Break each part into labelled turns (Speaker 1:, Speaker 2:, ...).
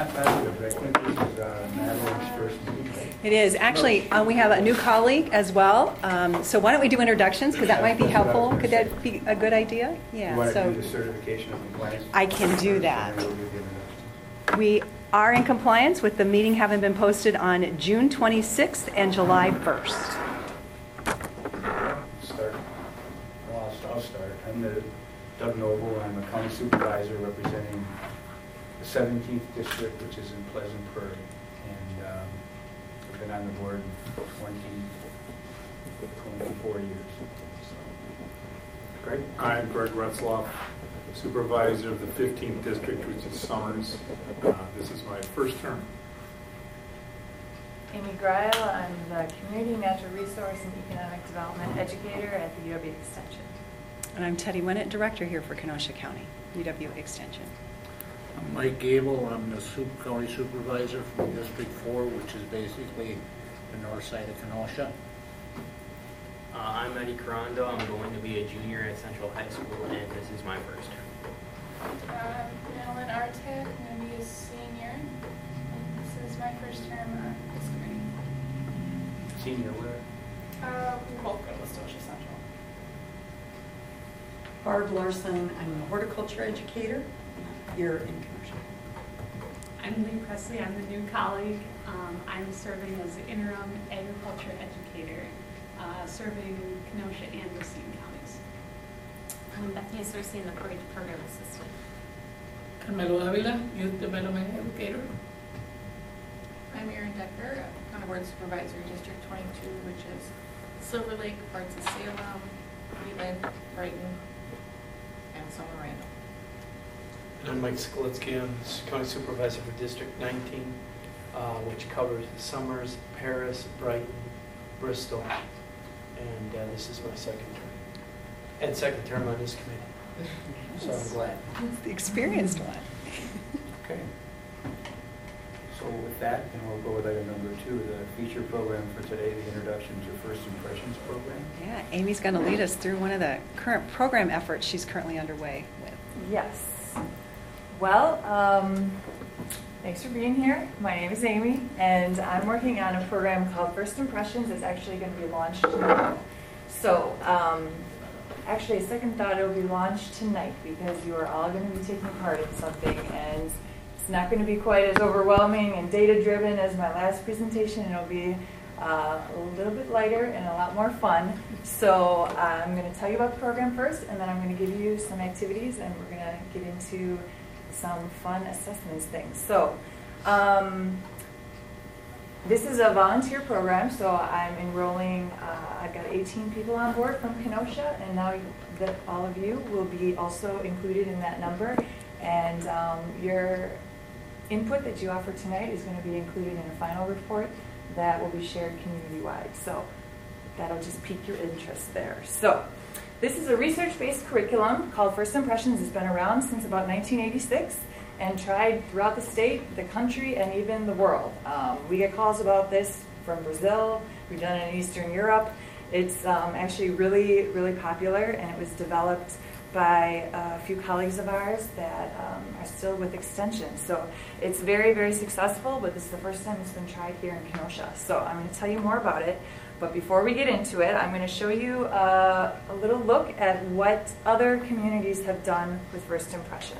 Speaker 1: not positive. I think this is Madeline's first meeting.
Speaker 2: It is. Actually, we have a new colleague as well. So why don't we do introductions, because that might be helpful. Could that be a good idea? Yeah.
Speaker 1: You want to
Speaker 2: So
Speaker 1: do the certification of compliance?
Speaker 2: I can do that.
Speaker 1: And then we'll do the introductions.
Speaker 2: We are in compliance with the meeting having been posted on June 26th and July 1st.
Speaker 1: Start. Well, I'll start. I'm Doug Noble. I'm a county supervisor representing the 17th district, which is in Pleasant Prairie. And I've been on the board for 24 years. So, great.
Speaker 3: I'm Greg Retzloff, supervisor of the 15th district, which is Summers. This is my first term.
Speaker 4: Amy Greil, I'm the Community Natural Resource and Economic Development Educator at the UW Extension.
Speaker 2: And I'm Teddy Winnett, Director here for Kenosha County, UW Extension.
Speaker 5: I'm Mike Gable. I'm the County Supervisor from District 4, which is basically the north side of Kenosha.
Speaker 6: I'm Eddie Carando. I'm going to be a junior at Central High School, and this is my first term.
Speaker 7: Madeline Artek. I'm going to be a senior. This is my first term on this committee.
Speaker 1: Senior where?
Speaker 7: We both go to Westosha Central.
Speaker 8: Barb Larson, I'm a horticulture educator here in Kenosha.
Speaker 9: I'm Lee Presley. I'm the new colleague. I'm serving as the interim agriculture educator, serving Kenosha and Racine counties.
Speaker 10: I'm Bethany Cersei, the 4-H program assistant.
Speaker 11: Carmelo Avila, youth development educator.
Speaker 7: I'm Erin Decker, County Board Supervisor, District 22, which is Silver Lake, parts of Salem, Wheeling, Brighton, and Summer Randall.
Speaker 12: And I'm Mike Skolitsky. I'm County Supervisor for District 19, which covers Summers, Paris, Brighton, Bristol, and this is my second term. And second term on this committee. So I'm glad.
Speaker 2: It's the experienced one.
Speaker 1: Okay. So with that, and we'll go with item number 2, the feature program for today, the Introduction to First Impressions program.
Speaker 2: Yeah, Amy's going to lead us through one of the current program efforts she's currently underway with.
Speaker 4: Yes. Well, thanks for being here. My name is Amy, and I'm working on a program called First Impressions. It's actually going to be launched tomorrow. So, actually, a second thought, it will be launched tonight because you are all going to be taking part in something, and it's not going to be quite as overwhelming and data-driven as my last presentation. It'll be a little bit lighter and a lot more fun. So I'm going to tell you about the program first, and then I'm going to give you some activities, and we're going to get into some fun assessments things. So this is a volunteer program, so I'm enrolling, I've got 18 people on board from Kenosha, and now that all of you will be also included in that number. And your input that you offer tonight is going to be included in a final report that will be shared community-wide. So that'll just pique your interest there. So this is a research-based curriculum called First Impressions. It's been around since about 1986 and tried throughout the state, the country, and even the world. We get calls about this from Brazil. We've done it in Eastern Europe. It's actually really, really popular, and it was developed by a few colleagues of ours that are still with Extension. So it's very, very successful, but this is the first time it's been tried here in Kenosha. So I'm going to tell you more about it. But before we get into it, I'm going to show you a little look at what other communities have done with First Impressions.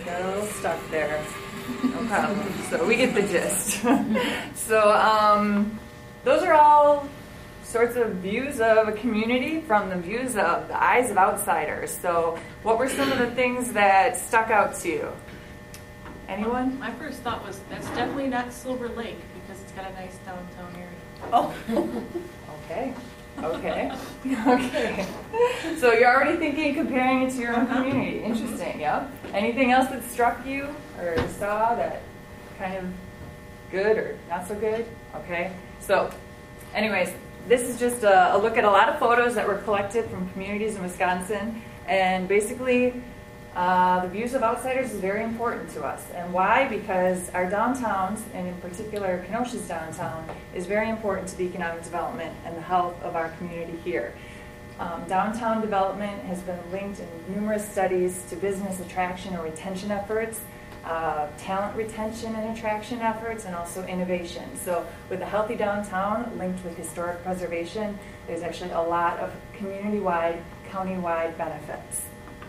Speaker 4: got a little stuck there. No problem. So we get the gist. So those are all sorts of views of a community from the views of the eyes of outsiders. So what were some of the things that stuck out to you? Anyone?
Speaker 7: My first thought was, that's definitely not Silver Lake because it's got a nice downtown area.
Speaker 4: Oh, okay. Okay. Okay. So you're already thinking, comparing it to your own community. Interesting, yeah. Anything else that struck you or saw that kind of good or not so good? Okay. So anyways, this is just a look at a lot of photos that were collected from communities in Wisconsin. And basically, the views of outsiders is very important to us. And why? Because our downtowns, and in particular Kenosha's downtown, is very important to the economic development and the health of our community here. Downtown development has been linked in numerous studies to business attraction and retention efforts, talent retention and attraction efforts, and also innovation. So with a healthy downtown linked with historic preservation, there's actually a lot of community-wide, county-wide benefits.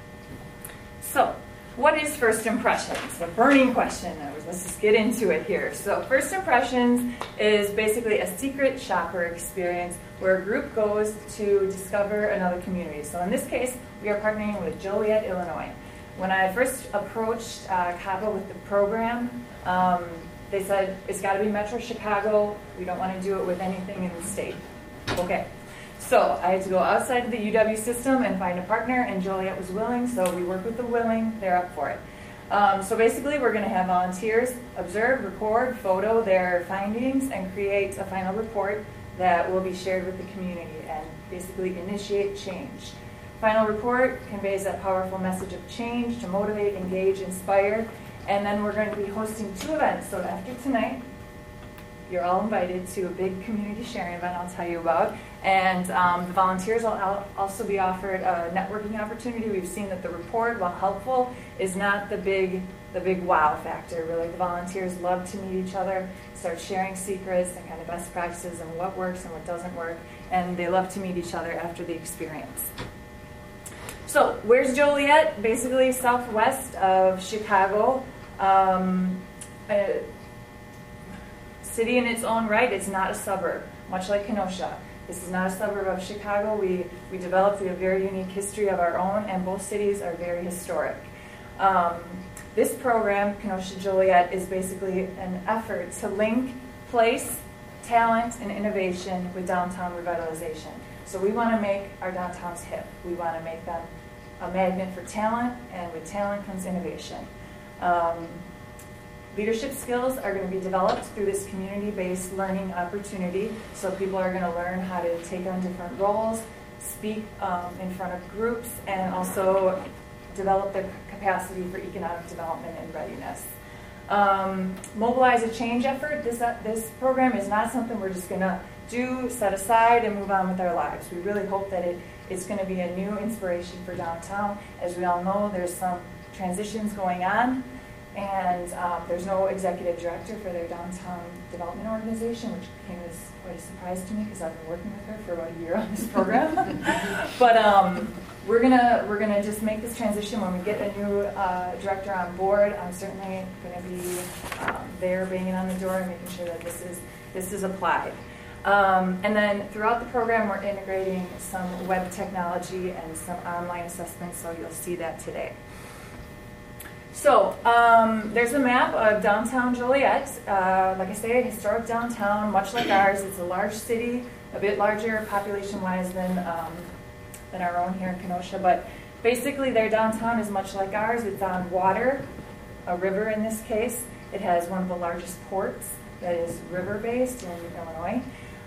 Speaker 4: So, what is first impressions? The burning question. Let's just get into it here. So, first impressions is basically a secret shopper experience where a group goes to discover another community. So, in this case, we are partnering with Joliet, Illinois. When I first approached CABA with the program, they said, it's got to be Metro Chicago. We don't want to do it with anything in the state. Okay. So I had to go outside of the UW system and find a partner, and Joliet was willing, so we work with the willing. They're up for it. So basically, we're going to have volunteers observe, record, photo their findings, and create a final report that will be shared with the community and basically initiate change. Final report conveys that powerful message of change to motivate, engage, inspire, and then we're going to be hosting 2 events. So after tonight, you're all invited to a big community sharing event I'll tell you about. And the volunteers will also be offered a networking opportunity. We've seen that the report, while helpful, is not the big wow factor. Really, the volunteers love to meet each other, start sharing secrets and kind of best practices and what works and what doesn't work. And they love to meet each other after the experience. So, where's Joliet? Basically southwest of Chicago. City in its own right, it's not a suburb, much like Kenosha. This is not a suburb of Chicago. We have a very unique history of our own, and both cities are very historic. This program, Kenosha Joliet, is basically an effort to link place, talent, and innovation with downtown revitalization. So we want to make our downtowns hip. We want to make them a magnet for talent, and with talent comes innovation. Leadership skills are going to be developed through this community-based learning opportunity. So people are going to learn how to take on different roles, speak in front of groups, and also develop their capacity for economic development and readiness. Mobilize a change effort. This program is not something we're just going to do, set aside, and move on with our lives. We really hope that it's going to be a new inspiration for downtown. As we all know, there's some transitions going on. And there's no executive director for their downtown development organization, which came as quite a surprise to me because I've been working with her for about a year on this program. But we're gonna just make this transition when we get a new director on board. I'm certainly going to be there, banging on the door, and making sure that this is applied. And then throughout the program, we're integrating some web technology and some online assessments. So you'll see that today. So, there's a map of downtown Joliet. Like I say, a historic downtown, much like ours. It's a large city, a bit larger population-wise than our own here in Kenosha. But basically, their downtown is much like ours. It's on water, a river in this case. It has one of the largest ports that is river-based in Illinois.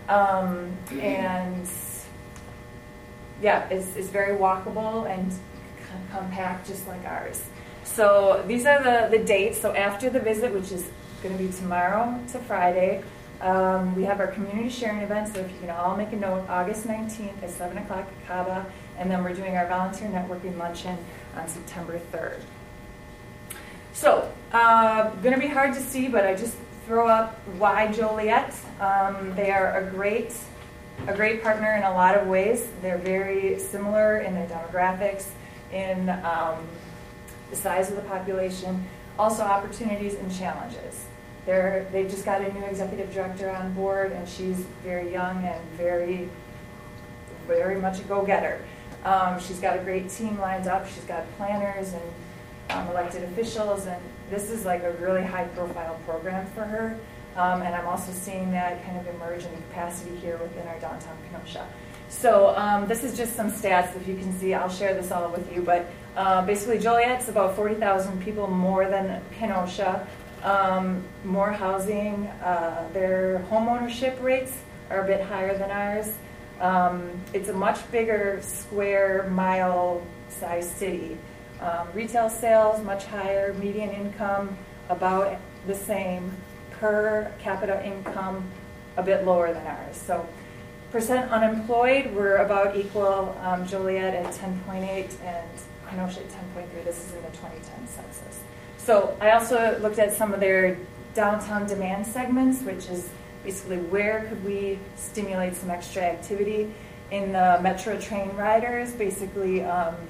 Speaker 4: And, yeah, it's very walkable and compact, just like ours. So these are the dates. So after the visit, which is going to be tomorrow to Friday, we have our community sharing event. So if you can all make a note, August 19th at 7 o'clock at CABA. And then we're doing our volunteer networking luncheon on September 3rd. So, going to be hard to see, but I just throw up why Joliet. They are a great partner in a lot of ways. They're very similar in their demographics, in the size of the population, also opportunities and challenges. They just got a new executive director on board, and she's very young and very, very much a go-getter. She's got a great team lined up. She's got planners and elected officials, and this is like a really high-profile program for her. And I'm also seeing that kind of emerge in capacity here within our downtown Kenosha. So this is just some stats. If you can see, I'll share this all with you. But basically, Joliet's about 40,000 people more than Kenosha. More housing. Their home ownership rates are a bit higher than ours. It's a much bigger square mile size city. Retail sales much higher. Median income about the same. Per capita income a bit lower than ours. So percent unemployed, we're about equal. Joliet at 10.8 and Kenosha at 10.3. This is in the 2010 census. So I also looked at some of their downtown demand segments, which is basically where could we stimulate some extra activity. In the Metro train riders, basically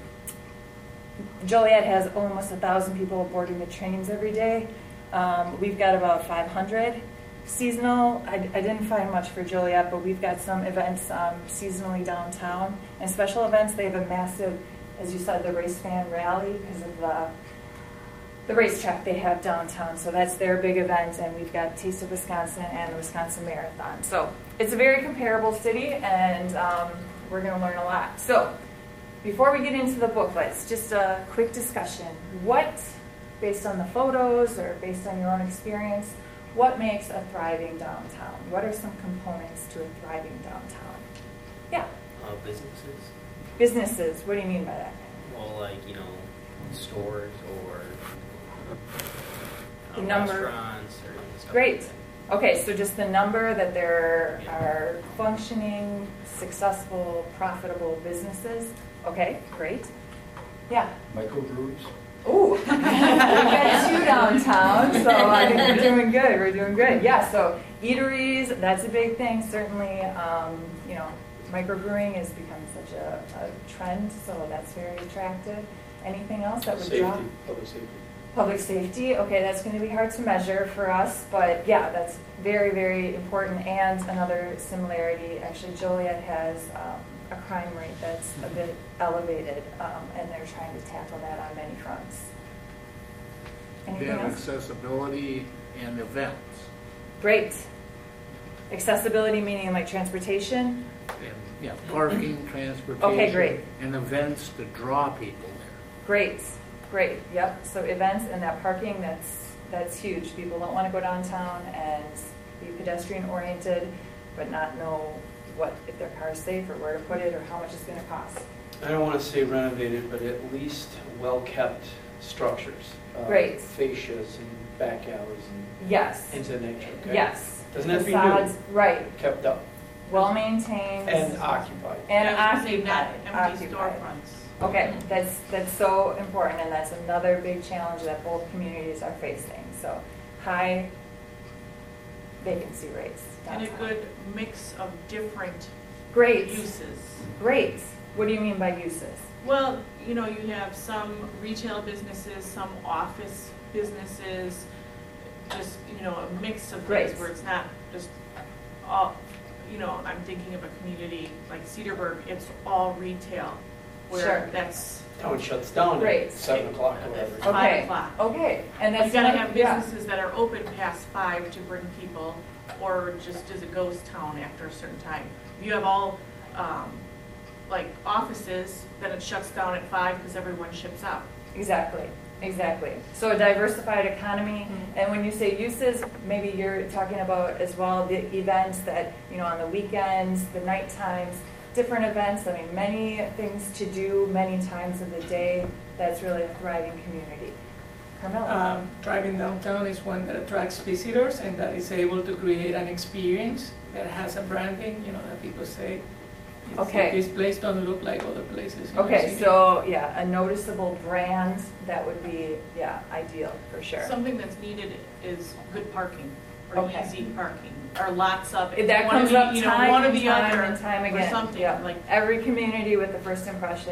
Speaker 4: Joliet has almost 1,000 people boarding the trains every day. We've got about 500. Seasonal, I didn't find much for Joliet, but we've got some events seasonally downtown. And special events, they have a massive, as you said, the race fan rally because of the racetrack they have downtown. So that's their big event, and we've got Taste of Wisconsin and the Wisconsin Marathon. So it's a very comparable city, and we're going to learn a lot. So before we get into the booklets, just a quick discussion. What, based on the photos or based on your own experience, what makes a thriving downtown? What are some components to a thriving downtown? Yeah.
Speaker 6: Businesses.
Speaker 4: Businesses, what do you mean by that?
Speaker 6: Well, like, stores or
Speaker 4: the number.
Speaker 6: Restaurants or stuff.
Speaker 4: Great.
Speaker 6: Like that.
Speaker 4: Okay, so just the number that there are functioning, successful, profitable businesses. Okay, great. Yeah.
Speaker 1: Microbrews.
Speaker 4: Ooh, we've got 2 downtown, so I think we're doing good. We're doing good. Yeah, so eateries, that's a big thing. Certainly, microbrewing has become such a trend, so that's very attractive. Anything else that would draw?
Speaker 12: Public safety.
Speaker 4: Public safety, okay, that's going to be hard to measure for us, but yeah, that's very, very important. And another similarity, actually, Joliet has a crime rate that's a bit elevated, and they're trying to tackle that on many fronts.
Speaker 5: They
Speaker 4: Anything
Speaker 5: have
Speaker 4: else?
Speaker 5: accessibility and events.
Speaker 4: Great. Accessibility meaning like transportation?
Speaker 5: And, parking, transportation.
Speaker 4: Okay, great.
Speaker 5: And events to draw people there.
Speaker 4: Great, great, yep. So events and that parking, that's huge. People don't want to go downtown and be pedestrian oriented, but not know if their car is safe or where to put it or how much it's going to cost.
Speaker 12: I don't want to say renovated, but at least well-kept structures.
Speaker 4: Great.
Speaker 12: Fascias and back alleys and
Speaker 4: Yes.
Speaker 12: things of that nature. Okay?
Speaker 4: Yes.
Speaker 12: Doesn't have to be
Speaker 4: Facades,
Speaker 12: new.
Speaker 4: right.
Speaker 12: Kept up.
Speaker 4: Well maintained.
Speaker 12: And occupied.
Speaker 4: And
Speaker 7: I was gonna say, not
Speaker 4: occupied.
Speaker 7: empty
Speaker 4: Occupied.
Speaker 7: storefronts.
Speaker 4: Okay, that's so important, and that's another big challenge that both communities are facing. So high vacancy rates.
Speaker 7: And a
Speaker 4: downtown.
Speaker 7: good mix of different
Speaker 4: Great.
Speaker 7: uses.
Speaker 4: Great. What do you mean by uses?
Speaker 7: Well, you have some retail businesses, some office businesses, just, a mix of
Speaker 4: Great.
Speaker 7: things where it's not just all, I'm thinking of a community like Cedarburg, it's all retail.
Speaker 4: Sure.
Speaker 7: Where that's
Speaker 12: Town shuts down
Speaker 4: Great.
Speaker 12: at 7 o'clock or whatever.
Speaker 7: Five
Speaker 4: Okay.
Speaker 7: o'clock.
Speaker 4: Okay. And that's
Speaker 7: You gotta
Speaker 4: not-
Speaker 7: have
Speaker 4: yeah.
Speaker 7: businesses that are open past 5 to bring people, or just as a ghost town after a certain time. If you have all, like offices, then it shuts down at 5 because everyone ships out.
Speaker 4: Exactly. Exactly. So a diversified economy.
Speaker 7: Mhm.
Speaker 4: And when you say uses, maybe you're talking about as well the events that, on the weekends, the night times, different events. I mean, many things to do many times of the day. That's really a thriving community. Carmela.
Speaker 11: Driving downtown is one that attracts visitors and that is able to create an experience that has a branding, that people say,
Speaker 4: Okay.
Speaker 11: this place doesn't look like other places. in the
Speaker 4: Okay,
Speaker 11: city."
Speaker 4: so yeah, a noticeable brand, that would be, ideal for sure.
Speaker 7: Something that's needed is good parking, or
Speaker 4: Okay.
Speaker 7: easy parking, or lots of it.
Speaker 4: That
Speaker 7: One
Speaker 4: comes
Speaker 7: of the-
Speaker 4: up time
Speaker 7: one or
Speaker 4: and
Speaker 7: the
Speaker 4: time
Speaker 7: other,
Speaker 4: and time
Speaker 7: or
Speaker 4: again.
Speaker 7: something,
Speaker 4: Yeah.
Speaker 7: like,
Speaker 4: Every community with the first impressions,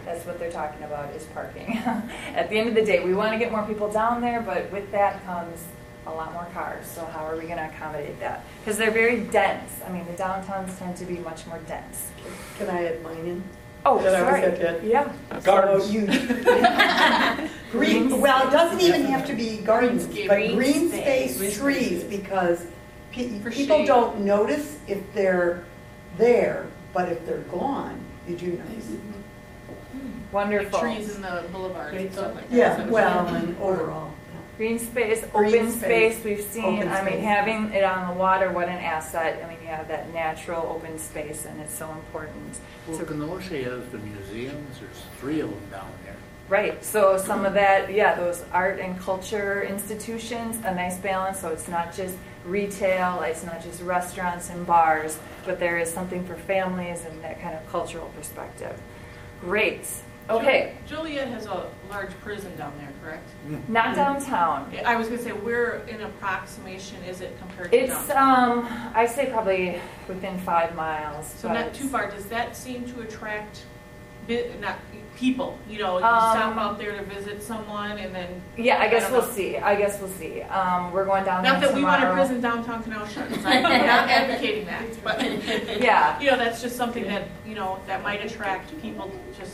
Speaker 4: That's what they're talking about, is parking. At the end of the day, we want to get more people down there, but with that comes a lot more cars. So how are we going to accommodate that? Because they're very dense. I mean, the downtowns tend to be much more dense.
Speaker 8: Can I add mine in?
Speaker 4: Oh,
Speaker 8: That I was
Speaker 4: sorry.
Speaker 8: at that.
Speaker 4: Yeah.
Speaker 8: So you, green, well, it doesn't even have to be gardens,
Speaker 7: Greenscape.
Speaker 8: but
Speaker 10: Green
Speaker 8: green
Speaker 10: space.
Speaker 8: space trees, because
Speaker 7: For
Speaker 8: people
Speaker 7: shade.
Speaker 8: don't notice if they're there, but if they're gone, you do notice.
Speaker 4: Wonderful.
Speaker 7: Like trees in the boulevards and stuff like that.
Speaker 8: Yeah,
Speaker 7: So-
Speaker 8: well, and overall.
Speaker 4: Green space,
Speaker 8: Green
Speaker 4: open
Speaker 8: space,
Speaker 4: space, we've seen,
Speaker 8: open
Speaker 4: I mean,
Speaker 8: space.
Speaker 4: having it on the water, what an asset. I mean, you have that natural open space, and it's so important.
Speaker 5: Well,
Speaker 4: to-
Speaker 5: Kenosha has the museums, there's 3 of them down there.
Speaker 4: Right, so some of that, yeah, those art and culture institutions, a nice balance, so it's not just retail, it's not just restaurants and bars, but there is something for families and that kind of cultural perspective. Great, okay,
Speaker 7: Joliet has a large prison down there, correct?
Speaker 4: not downtown.
Speaker 7: I was gonna say, where in approximation is it compared to
Speaker 4: It's,
Speaker 7: downtown?
Speaker 4: I say probably within 5 miles.
Speaker 7: So
Speaker 4: but-
Speaker 7: not too far. Does that seem to attract not people? You know, you stop out there to visit someone and then.
Speaker 4: Yeah, I guess
Speaker 7: don't
Speaker 4: we'll
Speaker 7: know.
Speaker 4: see. We're going down there
Speaker 7: Not that we want a
Speaker 4: tomorrow.
Speaker 7: prison downtown Kenosha. I'm not advocating that, but
Speaker 4: Yeah.
Speaker 7: you know, that's just something that that might attract people. Just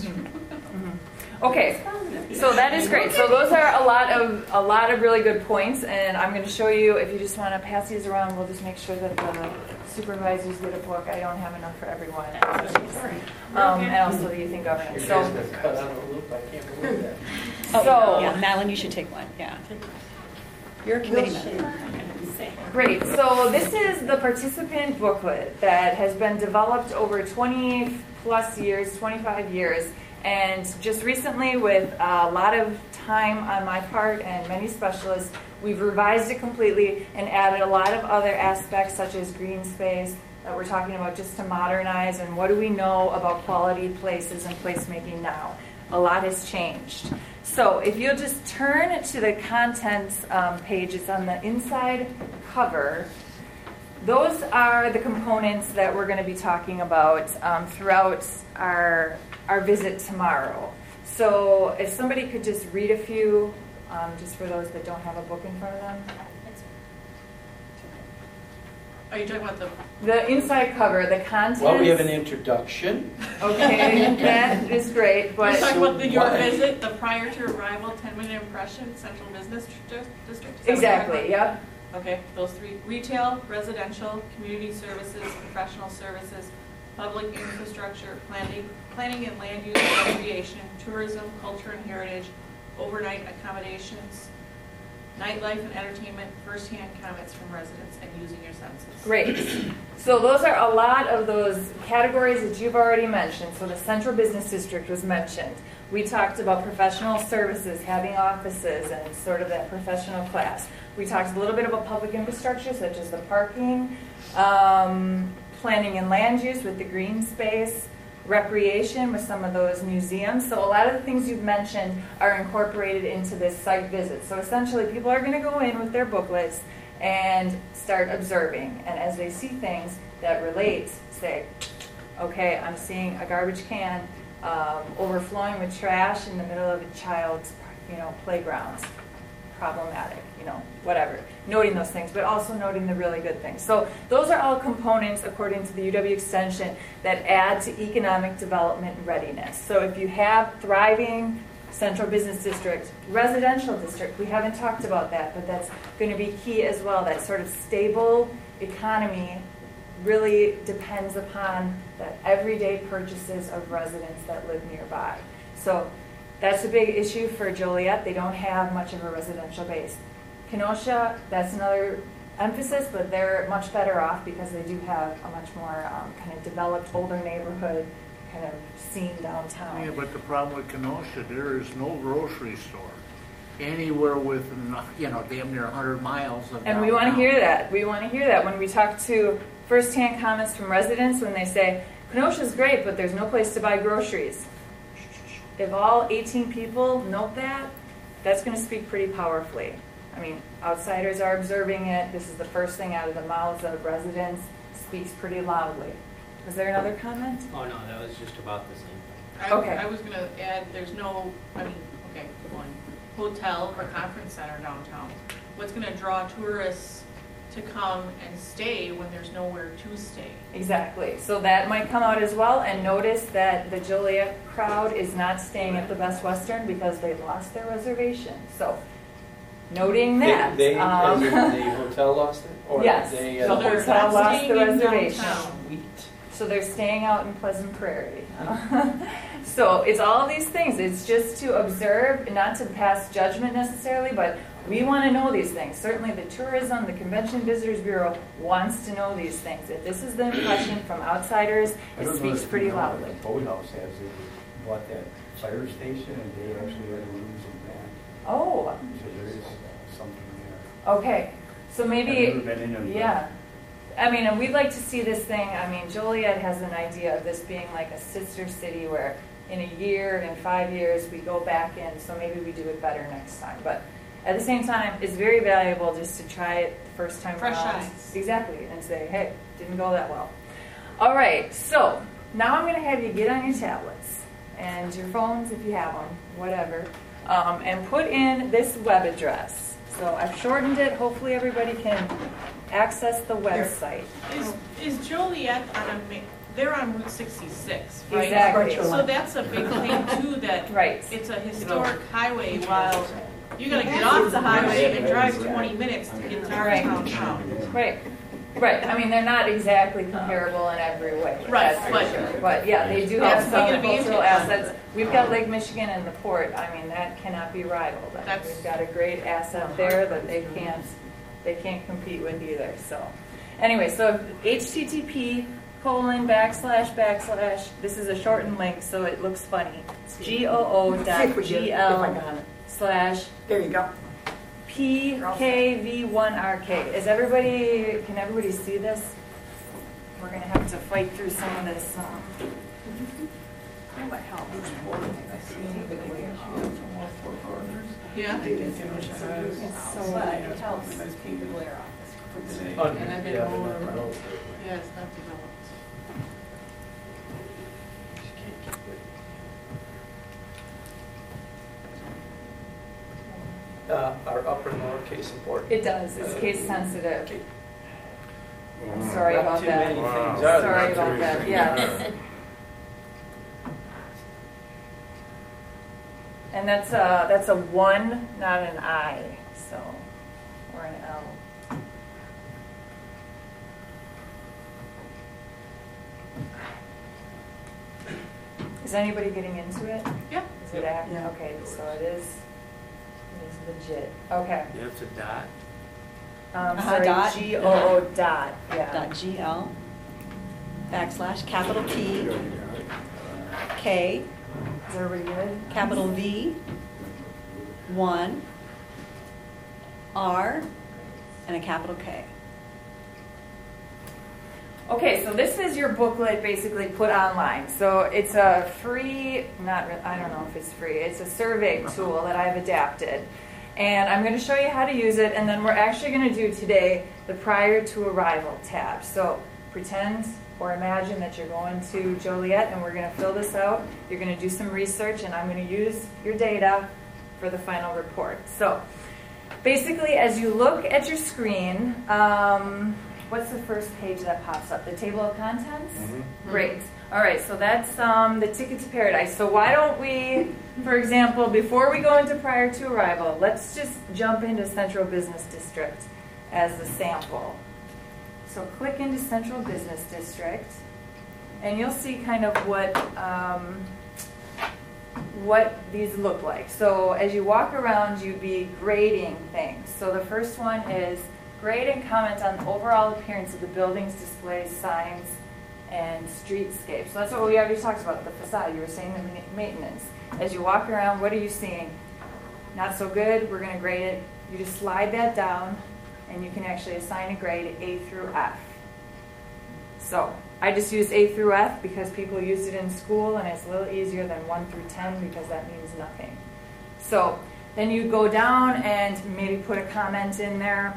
Speaker 4: Okay, so that is great. So those are a lot of really good points, and I'm going to show you. If you just want to pass these around, we'll just make sure that the supervisors get a book. I don't have enough for everyone. And also the youth and governance. So,
Speaker 12: Cut out of the loop, I can't believe that.
Speaker 2: Oh, yeah, Madeline, you should take one, yeah. You're a committee member.
Speaker 4: great. So this is the participant booklet that has been developed over 20 plus years, 25 years. And just recently, with a lot of time on my part and many specialists, we've revised it completely and added a lot of other aspects such as green space that we're talking about, just to modernize and what do we know about quality places and placemaking now. A lot has changed. So if you'll just turn to the contents page, it's on the inside cover. Those are the components that we're going to be talking about throughout our visit tomorrow. So if somebody could just read a few, just for those that don't have a book in front of them.
Speaker 7: are you talking about
Speaker 4: The inside cover, the contents.
Speaker 12: Well, we have an introduction.
Speaker 4: Okay, that is great,
Speaker 7: We're
Speaker 4: but
Speaker 7: talking about your
Speaker 12: why?
Speaker 7: visit, the prior to arrival 10-minute impression, Central Business District? Is that what you're
Speaker 4: exactly,
Speaker 7: talking
Speaker 4: yep.
Speaker 7: about? Okay, those 3: retail, residential, community services, professional services, public infrastructure, planning and land use and recreation, tourism, culture and heritage, overnight accommodations, nightlife and entertainment, first-hand comments from residents, and using your senses.
Speaker 4: Great. So those are a lot of those categories that you've already mentioned. So the Central Business District was mentioned. We talked about professional services, having offices, and sort of that professional class. We talked a little bit about public infrastructure, such as the parking, planning and land use with the green space, recreation with some of those museums. So a lot of the things you've mentioned are incorporated into this site visit. So essentially, people are going to go in with their booklets and start observing. And as they see things that relate, say, okay, I'm seeing a garbage can overflowing with trash in the middle of a child's, playground. Problematic, whatever. Noting those things, but also noting the really good things. So those are all components, according to the UW Extension, that add to economic development readiness. So if you have thriving Central Business District, residential district, we haven't talked about that, but that's going to be key as well. That sort of stable economy really depends upon the everyday purchases of residents that live nearby. So that's a big issue for Joliet. They don't have much of a residential base. Kenosha, that's another emphasis, but they're much better off because they do have a much more kind of developed, older neighborhood kind of scene downtown.
Speaker 5: Yeah, but the problem with Kenosha, there is no grocery store anywhere within, damn near 100 miles of
Speaker 4: And we want to
Speaker 5: downtown.
Speaker 4: hear that. We want to hear that when we talk to firsthand comments from residents when they say, Kenosha's great, but there's no place to buy groceries. If all 18 people note that, that's going to speak pretty powerfully. I mean, outsiders are observing it. This is the first thing out of the mouths of residents. Speaks pretty loudly. Was there another comment?
Speaker 6: Oh no, that was just about the same thing.
Speaker 4: Okay.
Speaker 7: I was gonna add, there's no, okay, one, hotel or conference center downtown. What's gonna draw tourists to come and stay when there's nowhere to stay?
Speaker 4: Exactly. So that might come out as well. And notice that the Joliet crowd is not staying at the Best Western because they lost their reservation. So noting that.
Speaker 12: The hotel lost it? Or
Speaker 4: Yes.
Speaker 12: they,
Speaker 4: The
Speaker 7: So they're
Speaker 4: hotel
Speaker 7: not
Speaker 4: lost
Speaker 7: staying
Speaker 4: the
Speaker 7: in
Speaker 4: reservation.
Speaker 7: downtown.
Speaker 12: Sweet.
Speaker 4: So they're staying out in Pleasant Prairie. So it's all these things. It's just to observe, not to pass judgment necessarily, but we want to know these things. Certainly the tourism, the Convention Visitors Bureau wants to know these things. If this is the impression from outsiders,
Speaker 1: I
Speaker 4: it
Speaker 1: don't know
Speaker 4: speaks
Speaker 1: if
Speaker 4: pretty
Speaker 1: you know,
Speaker 4: loudly.
Speaker 1: like Boathouse has, they bought that fire station and they actually had rooms in back.
Speaker 4: Oh,
Speaker 1: So there is something there.
Speaker 4: okay. So
Speaker 1: I've
Speaker 4: maybe,
Speaker 1: never been in them, but-
Speaker 4: yeah. I mean, and we'd like to see this thing, I mean, Joliet has an idea of this being like a sister city where in a year, in 5 years, we go back in, so maybe we do it better next time. But at the same time, it's very valuable just to try it the first time
Speaker 7: Fresh
Speaker 4: around.
Speaker 7: eyes.
Speaker 4: Exactly, and say, hey, didn't go that well. All right, so now I'm going to have you get on your tablets and your phones if you have them, whatever, and put in this web address. So I've shortened it. Hopefully everybody can access the website.
Speaker 7: Is Joliet on a, they're on Route 66, right?
Speaker 4: Exactly.
Speaker 7: So that's a big thing too, that
Speaker 4: Right.
Speaker 7: it's a historic highway, while you gotta get off the highway and drive 20 minutes to get to our
Speaker 4: Right.
Speaker 7: town.
Speaker 4: Right. Right. I mean, they're not exactly comparable in every way.
Speaker 7: Right,
Speaker 4: that's for
Speaker 7: but-
Speaker 4: sure. But yeah, they do
Speaker 7: Yeah,
Speaker 4: have
Speaker 7: so
Speaker 4: some
Speaker 7: you're gonna be
Speaker 4: cultural
Speaker 7: interested.
Speaker 4: assets. We've got Lake Michigan and the port. I mean, that cannot be rivaled. I mean,
Speaker 7: That's-
Speaker 4: we've got a great asset there that they can't compete with either. So anyway, so http://, this is a shortened link, so it looks funny. GOO.GL/
Speaker 8: There you go.
Speaker 4: PKV1RK. Can everybody see this? We're going to have to fight through some of this. That might help.
Speaker 7: Yeah?
Speaker 4: It's so it helps.
Speaker 12: And I've been
Speaker 7: Yeah, it's not developed.
Speaker 12: Our upper lowercase important.
Speaker 4: It does. It's case sensitive. Sorry
Speaker 12: Not
Speaker 4: about
Speaker 12: too
Speaker 4: that.
Speaker 12: many things are
Speaker 4: Sorry
Speaker 12: there.
Speaker 4: about that. Yeah. And that's a 1, not an I. So, or an L. Is anybody getting into it?
Speaker 7: Yeah.
Speaker 4: Is it active?
Speaker 8: Yeah.
Speaker 4: Okay, so it is legit. Okay.
Speaker 5: It's a dot.
Speaker 4: Sorry,
Speaker 2: dot.
Speaker 4: GOO dot. Yeah.
Speaker 2: .gl capital P K
Speaker 4: Is everybody good?
Speaker 2: capital V 1 R and a capital K.
Speaker 4: Okay, so this is your booklet basically put online. So it's a free, I don't know if it's free, it's a survey tool that I've adapted. And I'm going to show you how to use it, and then we're actually going to do today the prior to arrival tab. So pretend or imagine that you're going to Joliet and we're going to fill this out. You're going to do some research, and I'm going to use your data for the final report. So basically, as you look at your screen, what's the first page that pops up? The table of contents? Great. All right, so that's the Ticket to Paradise. So why don't we, for example, before we go into prior to arrival, let's just jump into Central Business District as the sample. So click into Central Business District, and you'll see kind of what these look like. So as you walk around, you'd be grading things. So the first one is grade and comment on the overall appearance of the buildings, displays, signs, and streetscape. So that's what we already talked about, the facade. You were saying the maintenance. As you walk around, what are you seeing? Not so good, we're going to grade it. You just slide that down, and you can actually assign a grade A through F. So I just used A through F because people used it in school, and it's a little easier than 1 through 10 because that means nothing. So then you go down and maybe put a comment in there.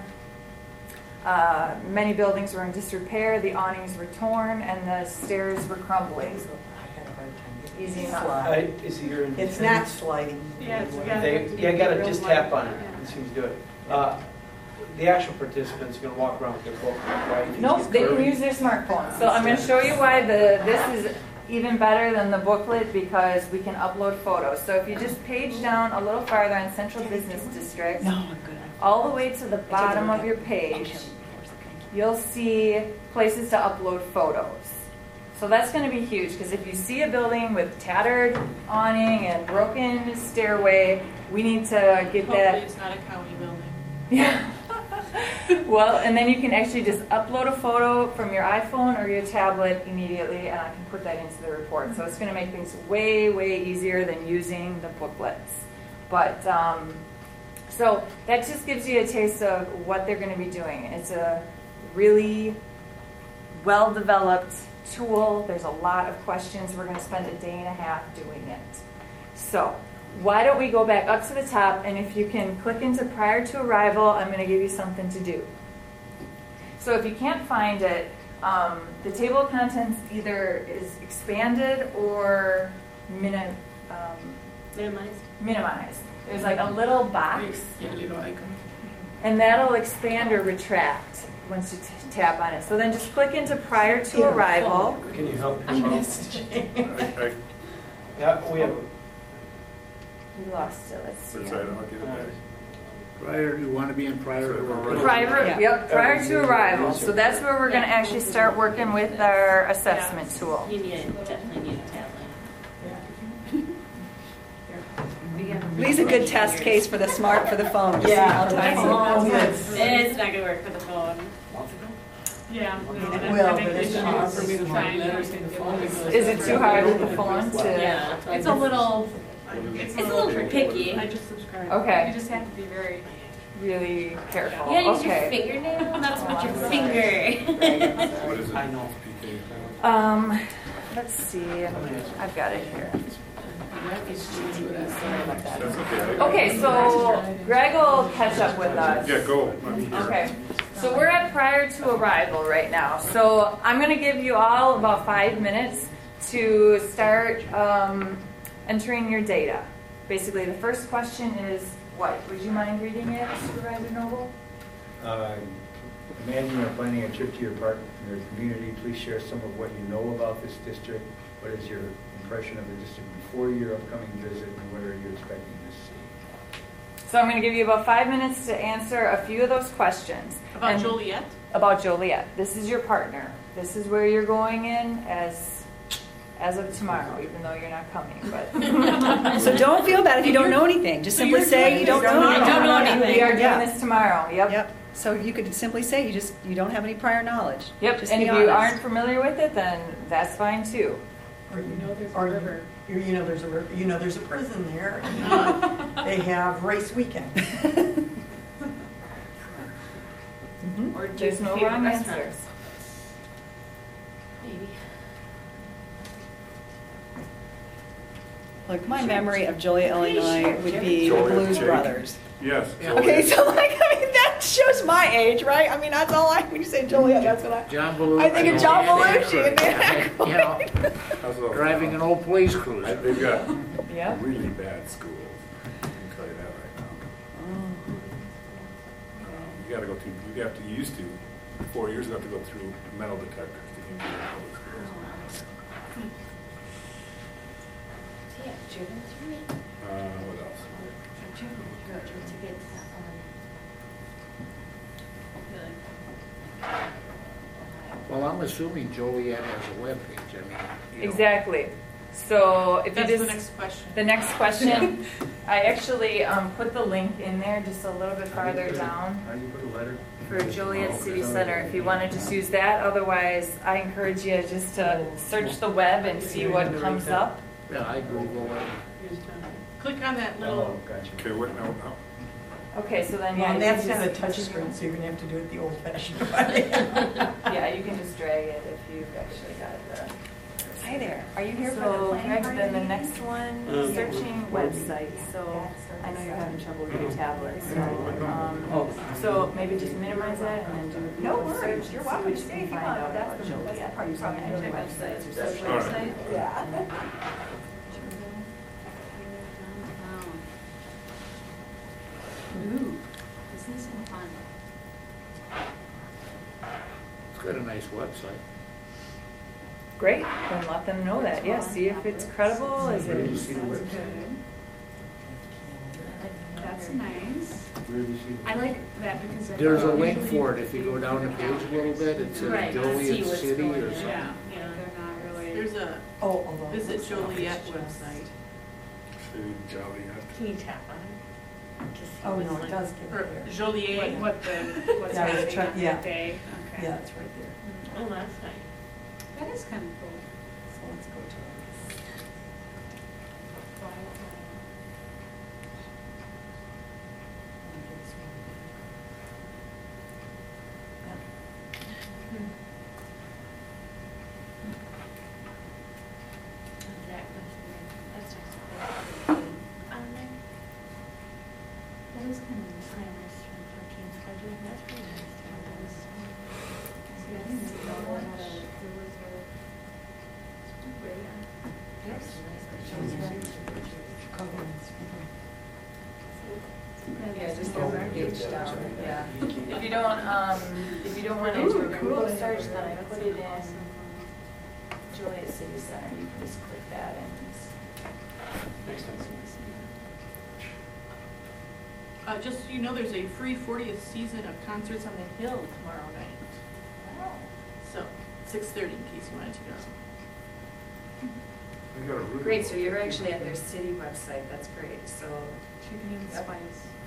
Speaker 4: Many buildings were in disrepair, the awnings were torn, and the stairs were crumbling.
Speaker 8: I had a hard time getting
Speaker 4: easy enough.
Speaker 8: Slide.
Speaker 12: Is it your?
Speaker 8: It's not sliding.
Speaker 9: Yeah, it's gotta
Speaker 12: They,
Speaker 9: have to
Speaker 12: you
Speaker 9: be
Speaker 12: gotta
Speaker 9: real
Speaker 12: just
Speaker 9: light.
Speaker 12: tap on it,
Speaker 9: Yeah.
Speaker 12: it seems to do it. The actual participants are gonna walk around with their book, right?
Speaker 4: Nope, they can use their smartphones. So I'm going to show you why this is even better than the booklet because we can upload photos. So if you just page down a little farther on Central Business District,
Speaker 8: No, I'm good.
Speaker 4: all the way to the bottom of your page, you'll see places to upload photos. So that's going to be huge because if you see a building with tattered awning and broken stairway, we need to get
Speaker 7: Hopefully
Speaker 4: that.
Speaker 7: it's not a county building.
Speaker 4: Yeah. Well, and then you can actually just upload a photo from your iPhone or your tablet immediately, and I can put that into the report. So it's going to make things way, way easier than using the booklets. But so that just gives you a taste of what they're going to be doing. It's a really well-developed tool. There's a lot of questions. We're going to spend a day and a half doing it. So why don't we go back up to the top, and if you can click into prior to arrival, I'm going to give you something to do. So if you can't find it, the table of contents either is expanded or minimized. There's like a little box,
Speaker 11: Yeah, little icon.
Speaker 4: and that'll expand or retract once you tap on it. So then just click into prior to arrival.
Speaker 3: Can you help?
Speaker 8: I missed.
Speaker 12: Yeah, we have.
Speaker 4: We lost it. Let's see.
Speaker 3: I'll get it back.
Speaker 5: Prior, you want to be in prior to arrival?
Speaker 4: Prior to arrival. So that's where we're going to actually start working with our assessment tool.
Speaker 10: You definitely need a tablet.
Speaker 2: Lee's a good test case for the phone. to see
Speaker 8: Yeah.
Speaker 2: how tiny it is.
Speaker 10: It's not gonna work for the phone.
Speaker 9: Yeah. no,
Speaker 8: It
Speaker 9: that's-
Speaker 8: will,
Speaker 9: I
Speaker 8: but
Speaker 9: think
Speaker 8: it's
Speaker 9: the
Speaker 8: hard
Speaker 9: issue
Speaker 8: for me
Speaker 9: is
Speaker 8: to
Speaker 9: trying
Speaker 8: find letters in the phone because.
Speaker 4: Is it too hard with the phone to?
Speaker 10: Yeah.
Speaker 9: It's a little.
Speaker 10: It's a little picky.
Speaker 7: I just subscribed.
Speaker 4: Okay.
Speaker 9: You just have to be very.
Speaker 4: Really careful.
Speaker 10: You gotta use your
Speaker 4: Okay.
Speaker 10: fingernail, not so much your
Speaker 4: Oh,
Speaker 10: finger.
Speaker 3: What is it?
Speaker 12: I know.
Speaker 4: Let's see. I've got it here.
Speaker 3: That's okay.
Speaker 4: Okay, so Greg will catch up with us.
Speaker 3: Yeah, go.
Speaker 4: Okay, so we're at prior to arrival right now. So I'm going to give you all about 5 minutes to start entering your data. Basically, the first question is what? Would you mind reading it, Supervisor Noble?
Speaker 1: Imagine you're planning a trip to your park in your community. Please share some of what you know about this district. What is your impression of the district before your upcoming visit, and what are you expecting to see?
Speaker 4: So I'm going to give you about 5 minutes to answer a few of those questions.
Speaker 7: About
Speaker 4: And-
Speaker 7: Joliet?
Speaker 4: About Joliet. This is your partner. This is where you're going in as of tomorrow, even though you're not coming. But
Speaker 2: So don't feel bad if you don't know anything. Just simply say you don't know anything.
Speaker 4: We are doing
Speaker 2: Yeah.
Speaker 4: this tomorrow. Yep.
Speaker 2: Yep. So you could simply say you don't have any prior knowledge.
Speaker 4: Yep.
Speaker 2: Just
Speaker 4: And
Speaker 2: be
Speaker 4: if you
Speaker 2: honest.
Speaker 4: aren't familiar with it, then that's fine too.
Speaker 8: Or you know
Speaker 11: there's a
Speaker 8: or
Speaker 11: river.
Speaker 8: You know there's a river. You know there's a prison there. They have race weekend.
Speaker 10: Or
Speaker 4: There's no
Speaker 10: favorite
Speaker 4: wrong
Speaker 10: restaurants.
Speaker 4: answers.
Speaker 10: Maybe.
Speaker 2: Like my memory of Joliet, Illinois would be the
Speaker 3: Joliet
Speaker 2: Blues
Speaker 3: Jake.
Speaker 2: Brothers.
Speaker 3: Yes.
Speaker 2: Okay, so that shows my age, right? I mean, that's all when you say Joliet, that's what I.
Speaker 5: John Belushi.
Speaker 2: I think of John Belushi and
Speaker 5: Dan
Speaker 2: Dan
Speaker 5: You know,
Speaker 3: How's it
Speaker 5: driving an old police cruiser.
Speaker 3: They've got
Speaker 4: Yep.
Speaker 3: really bad schools. I can tell you that right now. You used to, 4 years ago, have to go through metal detectors to get into the public schools.
Speaker 10: Yeah, driven through it.
Speaker 3: What else?
Speaker 10: To get
Speaker 5: Well, I'm assuming Joliet has a webpage. I mean, you know.
Speaker 4: Exactly. So if
Speaker 7: That's
Speaker 4: you
Speaker 7: the
Speaker 4: just
Speaker 7: next question.
Speaker 4: the next question, I actually put the link in there just a little bit farther down.
Speaker 1: How do you put a letter?
Speaker 4: For Joliet City Center, if you want to just use that. Otherwise, I encourage you just to search the web and see what comes up.
Speaker 5: Yeah, I Google it.
Speaker 7: Click on that little,
Speaker 1: Oh, gotcha.
Speaker 3: Okay, what now?
Speaker 4: Okay, so then
Speaker 8: Well,
Speaker 4: yeah,
Speaker 8: and
Speaker 4: you
Speaker 8: that's
Speaker 4: can
Speaker 8: not a
Speaker 4: just-
Speaker 8: touch screen, so you're gonna have to do it the old-fashioned way.
Speaker 4: Yeah, you can just drag it if you've actually got the.
Speaker 2: Hi there. Are you here for the
Speaker 4: So
Speaker 2: planning
Speaker 4: next,
Speaker 2: part?
Speaker 4: then the next one, searching websites. So I know you're having trouble with your tablet. So maybe just minimize that and then do.
Speaker 2: No worries.
Speaker 4: search
Speaker 2: You're
Speaker 4: and
Speaker 2: welcome to
Speaker 4: see
Speaker 2: stay
Speaker 4: what
Speaker 2: if you
Speaker 4: you can
Speaker 2: want.
Speaker 4: find out
Speaker 2: That's
Speaker 4: about
Speaker 2: the
Speaker 4: Joliet
Speaker 2: part you
Speaker 4: using
Speaker 2: probably
Speaker 4: any
Speaker 2: enjoy.
Speaker 4: websites or social
Speaker 3: All right.
Speaker 4: websites.
Speaker 2: Yeah.
Speaker 5: got a nice website.
Speaker 4: Great, then let them know that, yeah, see if it's credible, is
Speaker 1: Where did you
Speaker 4: it?
Speaker 1: see the
Speaker 9: That's
Speaker 1: website?
Speaker 9: good. That's nice.
Speaker 1: Where did you see the
Speaker 9: I like that because I
Speaker 5: There's a
Speaker 9: don't
Speaker 5: link
Speaker 9: usually-
Speaker 5: for it. If you go down the page a little bit, it says
Speaker 10: Right,
Speaker 5: Joliet
Speaker 10: see what's
Speaker 5: City
Speaker 10: going
Speaker 5: or
Speaker 10: on.
Speaker 5: something.
Speaker 9: Yeah, they're not really.
Speaker 7: There's a
Speaker 8: Oh, although.
Speaker 7: Visit Joliet website.
Speaker 10: Can you tap on it? to see
Speaker 8: Oh,
Speaker 10: what's
Speaker 8: no, it
Speaker 10: like-
Speaker 8: does give
Speaker 7: Or
Speaker 8: it there.
Speaker 7: Joliet.
Speaker 9: What's
Speaker 8: Yeah,
Speaker 9: happening
Speaker 8: try-
Speaker 9: on
Speaker 8: yeah.
Speaker 9: that day? Okay.
Speaker 8: Yeah, it's right there.
Speaker 10: Oh, that's nice.
Speaker 9: That is kind of cool.
Speaker 8: So let's go to it.
Speaker 10: That must be, that's nice. On there,
Speaker 9: That is kind of nice.
Speaker 10: planners from team scheduling, that's pretty nice. to have those.
Speaker 9: See, I didn't see all that. There was a.
Speaker 10: There's some nice pictures.
Speaker 4: Yeah, just go page down, yeah. If you don't want to do a Google search, then I put it in Joliet City Center, you can just click that and.
Speaker 7: Just so you know, there's a free 40th season of Concerts on the Hill tomorrow night. So, 6:30 in case you wanted to go.
Speaker 4: Great, so you're actually at their city website, that's great, so.
Speaker 9: Chicken and
Speaker 4: Yep.
Speaker 9: spice.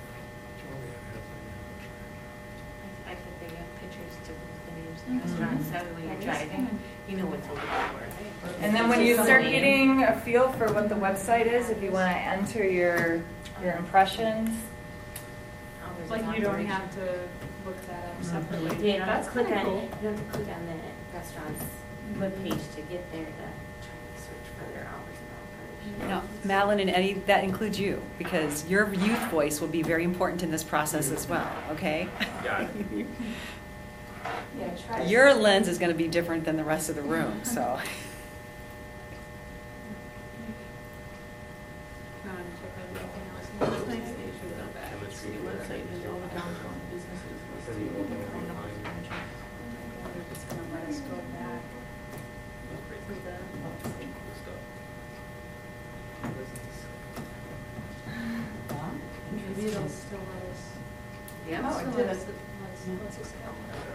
Speaker 10: I think they have pictures to the names of the restaurants, so when you're driving, you know what to look for.
Speaker 4: And then when you start getting a feel for what the website is, if you want to enter your impressions.
Speaker 9: Like you don't have to look that up separately.
Speaker 10: Yeah,
Speaker 9: That's
Speaker 10: click
Speaker 9: kinda
Speaker 10: on,
Speaker 9: cool.
Speaker 10: you have to click on the restaurant's webpage to get there to try to search for their hours and
Speaker 2: No,
Speaker 10: operations.
Speaker 2: Madeline and Eddie, that includes you, because your youth voice will be very important in this process as well, okay?
Speaker 6: Got it.
Speaker 4: Yeah, try.
Speaker 2: Your lens is going to be different than the rest of the room, so.
Speaker 9: No, I'm checking everything else.
Speaker 7: It's nice that you should go back. The city website has all the downtown businesses listed.
Speaker 9: They're just going to let us go back to the. Maybe it'll still let us.
Speaker 10: Yeah,
Speaker 4: Oh, it
Speaker 9: Still
Speaker 4: did.
Speaker 9: let us go.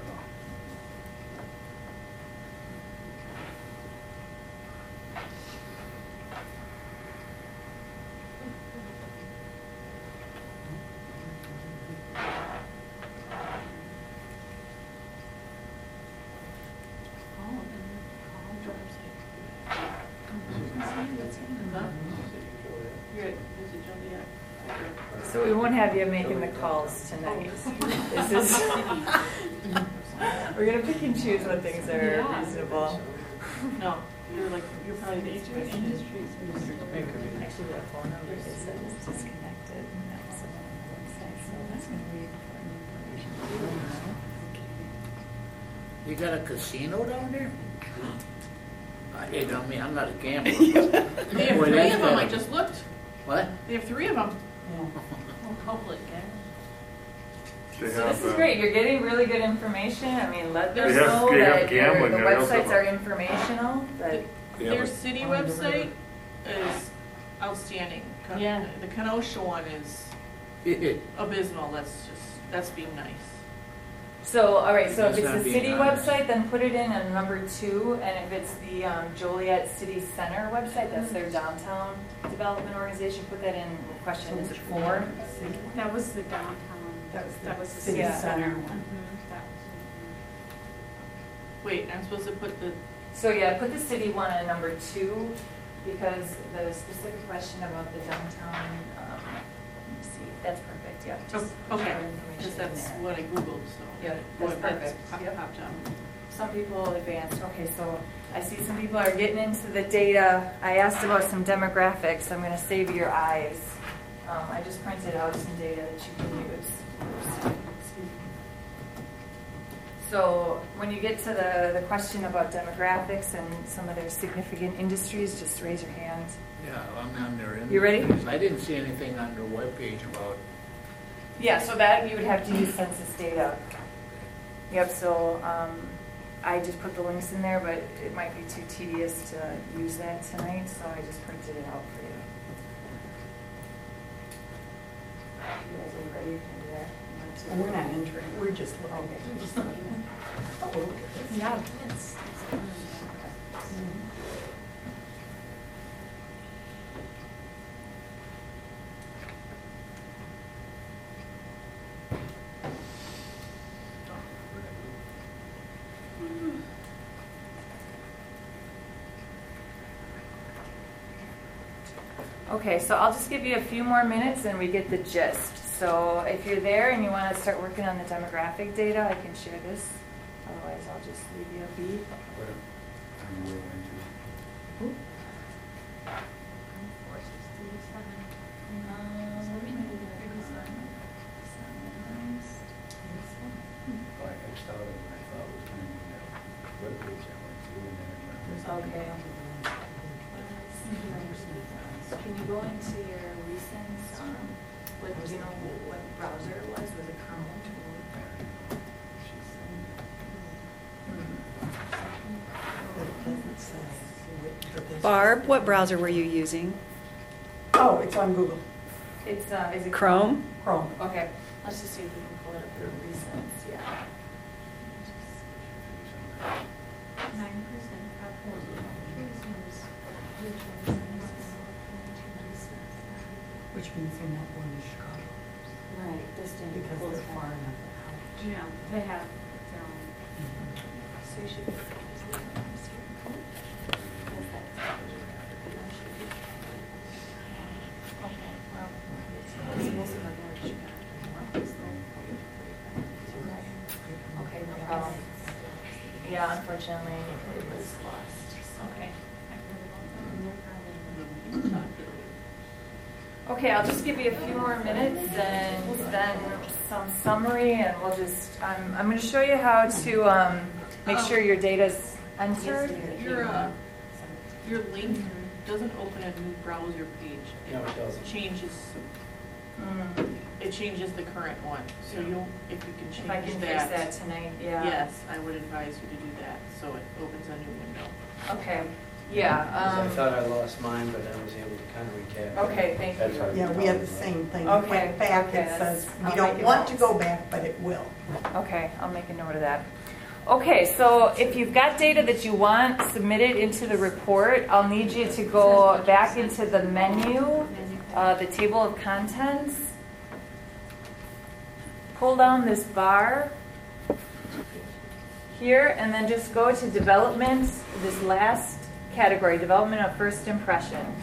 Speaker 7: You're at Visit Joliet.
Speaker 4: So we won't have you making the calls tonight. This is, we're gonna pick and choose what things are
Speaker 9: Yeah.
Speaker 4: reasonable.
Speaker 7: No, you're probably the industries.
Speaker 4: Actually, that phone number is that it's disconnected, and that's on the website, so that's gonna be important information.
Speaker 5: You got a casino down there? I mean, I'm not a gambler.
Speaker 7: They have
Speaker 5: Boy,
Speaker 7: 3
Speaker 5: that's
Speaker 7: of them, I
Speaker 5: gotta-
Speaker 7: just looked.
Speaker 5: What?
Speaker 7: They have 3 of them.
Speaker 10: Public,
Speaker 3: They
Speaker 4: So this
Speaker 3: have,
Speaker 4: is great, you're getting really good information, I mean, let them
Speaker 3: They have-
Speaker 4: know
Speaker 3: they have
Speaker 4: that
Speaker 3: gambling
Speaker 4: the
Speaker 3: there also.
Speaker 4: websites are informational, but.
Speaker 3: Yeah,
Speaker 7: Their
Speaker 3: but-
Speaker 7: city website is outstanding.
Speaker 10: Yeah.
Speaker 7: The Kenosha one is abysmal, that's being nice.
Speaker 4: So, all right, so if
Speaker 5: That's
Speaker 4: it's
Speaker 5: not
Speaker 4: the
Speaker 5: being
Speaker 4: city
Speaker 5: honest.
Speaker 4: website, then put it in at number 2, and if it's the Joliet City Center website, that's their downtown development organization, put that in, question, is it 4?
Speaker 9: That was the downtown.
Speaker 8: That was the
Speaker 9: city
Speaker 4: city
Speaker 9: center
Speaker 8: center
Speaker 9: one.
Speaker 8: one.
Speaker 9: That was-
Speaker 7: Wait, I'm supposed to put the,
Speaker 4: So yeah, put the city one at number 2, because the specific question about the downtown, let me see, that's perfect, yeah. just put
Speaker 7: okay,
Speaker 4: that information
Speaker 7: because
Speaker 4: in
Speaker 7: that's
Speaker 4: there.
Speaker 7: what I Googled, so.
Speaker 4: Yeah, that's
Speaker 7: what
Speaker 4: perfect.
Speaker 7: popped
Speaker 4: Yep.
Speaker 7: up.
Speaker 4: Some people advanced, okay, so I see some people are getting into the data. I asked about some demographics, I'm gonna save your eyes. I just printed out some data that you can use. So when you get to the question about demographics and some of their significant industries, just raise your hand.
Speaker 5: Yeah, I'm on there.
Speaker 4: You ready?
Speaker 5: I didn't see anything on their webpage about,
Speaker 4: Yeah, so that you would have to use census data. Yep, so I just put the links in there, but it might be too tedious to use that tonight, so I just printed it out for you. You guys are ready to do that?
Speaker 8: And we're not entering, we're just looking.
Speaker 4: Okay.
Speaker 8: We're just looking. Oh, look at this.
Speaker 4: Yeah. Okay, so I'll just give you a few more minutes and we get the gist. So if you're there and you want to start working on the demographic data, I can share this. Otherwise, I'll just leave you a beat. Okay. Can you go into your recent, do you know what browser it was? Was it Chrome?
Speaker 2: Barb, what browser were you using?
Speaker 8: Oh, it's on Google.
Speaker 4: It's, is it
Speaker 2: Chrome?
Speaker 8: Chrome.
Speaker 4: Okay, let's just see if we can pull it up for recents, yeah.
Speaker 9: 9%
Speaker 8: Which means they're not going to Chicago.
Speaker 4: Right, this didn't
Speaker 8: Because
Speaker 4: pull
Speaker 8: they're
Speaker 4: it
Speaker 8: far
Speaker 4: up.
Speaker 8: enough out.
Speaker 9: Yeah, they have their own.
Speaker 4: So you should. Okay, no problem. Yeah, unfortunately, it was lost. Okay. Okay, I'll just give you a few more minutes and then some summary, and we'll just, I'm going to show you how to make sure your data's entered.
Speaker 10: Your link doesn't open a new browser page.
Speaker 12: No, it doesn't.
Speaker 10: It changes the current one. So you'll, if you can change
Speaker 4: If I can fix that tonight, yeah.
Speaker 10: Yes, I would advise you to do that, so it opens a new window.
Speaker 4: Okay, yeah.
Speaker 12: I thought I lost mine, but I was able to kind of recap.
Speaker 4: Okay, thank
Speaker 1: That's
Speaker 4: you.
Speaker 1: our-
Speaker 8: Yeah, we have the same thing.
Speaker 4: Okay,
Speaker 8: It went back,
Speaker 4: okay,
Speaker 8: it says,
Speaker 4: I'll
Speaker 8: we don't
Speaker 4: make it
Speaker 8: want to
Speaker 4: nice.
Speaker 8: go back, but it will.
Speaker 4: Okay, I'll make a note of that. Okay, so if you've got data that you want submitted into the report, I'll need you to go back into the menu, the table of contents, pull down this bar here, and then just go to development, this last category, development of first impressions.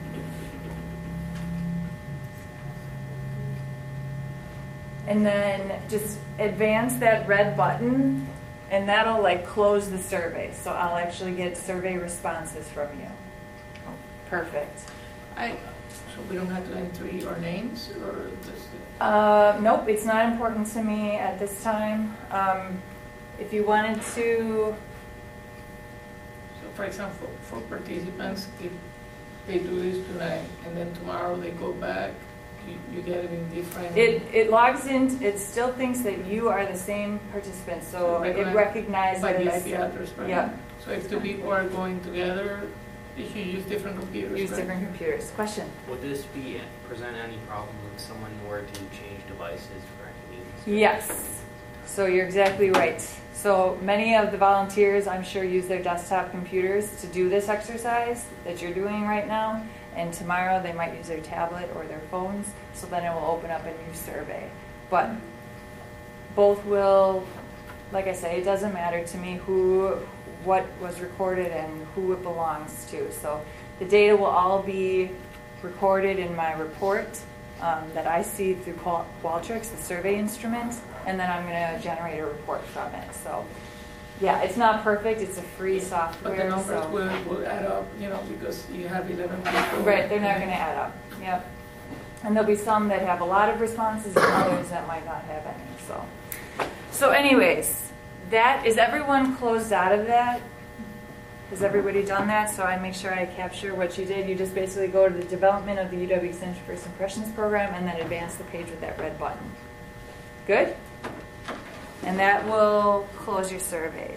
Speaker 4: And then just advance that red button, and that'll like close the survey. So I'll actually get survey responses from you. Perfect.
Speaker 11: So we don't have to enter our names or just?
Speaker 4: Nope, it's not important to me at this time. If you wanted to,
Speaker 11: So for example, for participants, if they do this tonight and then tomorrow they go back, you get it in different.
Speaker 4: it logs in. It still thinks that you are the same participant, so it recognizes.
Speaker 11: By the IP address, right?
Speaker 4: Yeah.
Speaker 11: So if two people are going together, they should use different computers.
Speaker 4: Use
Speaker 11: right?
Speaker 4: different computers. Question.
Speaker 6: Would this present any problem if someone were to change devices for any meetings?
Speaker 4: Yes. So you're exactly right. So many of the volunteers, I'm sure, use their desktop computers to do this exercise that you're doing right now. And tomorrow they might use their tablet or their phones. So then it will open up a new survey. But both will, like I say, it doesn't matter to me what was recorded and who it belongs to. So the data will all be recorded in my report that I see through Qualtrics, the survey instrument, and then I'm going to generate a report from it. So yeah, it's not perfect. It's a free software.
Speaker 11: But the numbers
Speaker 4: so.
Speaker 11: will add up, because you have 11 people.
Speaker 4: Right, they're not going to add up. Yep. And there'll be some that have a lot of responses and others that might not have any. So anyways, is everyone closed out of that? Has everybody done that? So I make sure I capture what you did. You just basically go to the development of the UW Extension First Impressions program and then advance the page with that red button. Good? And that will close your survey.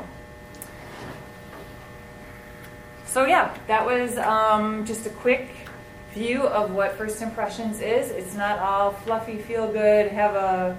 Speaker 4: So yeah, that was just a quick view of what First Impressions is. It's not all fluffy, feel good, have a,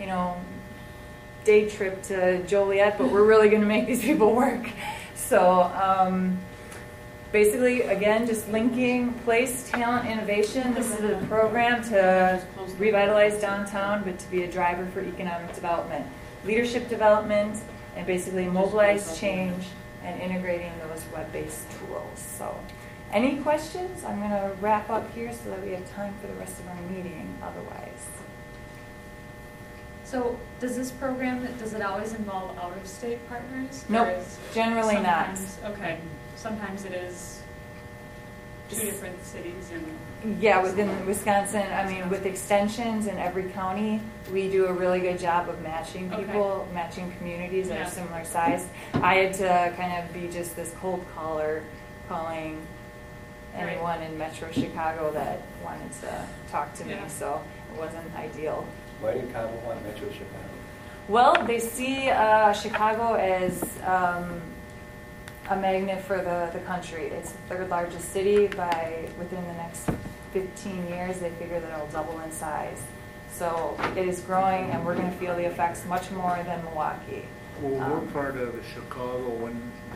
Speaker 4: day trip to Joliet, but we're really going to make these people work. So basically, again, just linking place, talent, innovation. This is the program to revitalize downtown, but to be a driver for economic development, leadership development, and basically mobilize change and integrating those web-based tools. So any questions? I'm going to wrap up here so that we have time for the rest of our meeting otherwise.
Speaker 9: So does this program, does it always involve out-of-state partners?
Speaker 4: Nope,
Speaker 9: Or is
Speaker 4: generally not.
Speaker 9: Okay, sometimes it is two different cities and...
Speaker 4: Yeah, within Wisconsin, I mean, with extensions in every county, we do a really good job of matching people, matching communities that are similar size. I had to kind of be just this cold caller calling anyone in Metro Chicago that wanted to talk to me, so it wasn't ideal.
Speaker 1: Why did Cabo want Metro Chicago?
Speaker 4: Well, they see Chicago as a magnet for the country. It's the third largest city. Within the next 15 years, they figure that it'll double in size. So it is growing, and we're going to feel the effects much more than Milwaukee.
Speaker 5: Well, we're part of Chicago when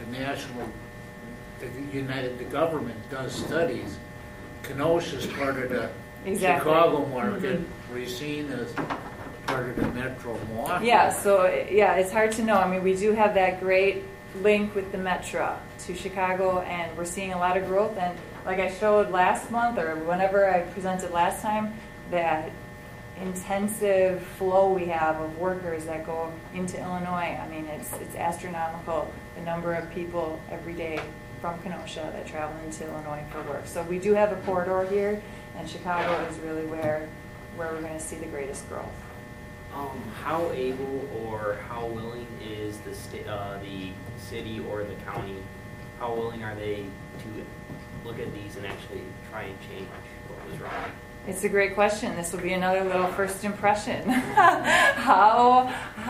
Speaker 5: the government does studies. Kenosha's part of the Chicago market. Racine is part of the Metro Milwaukee.
Speaker 4: Yeah, so it's hard to know. I mean, we do have that great link with the Metro to Chicago, and we're seeing a lot of growth. And like I showed last month, or whenever I presented last time, that intensive flow we have of workers that go into Illinois. I mean, it's astronomical, the number of people every day from Kenosha that travel into Illinois for work. So we do have a corridor here, and Chicago is really where we're going to see the greatest growth.
Speaker 6: How able or how willing is the city or the county, how willing are they to look at these and actually try and change what was wrong?
Speaker 4: It's a great question. This will be another little first impression. How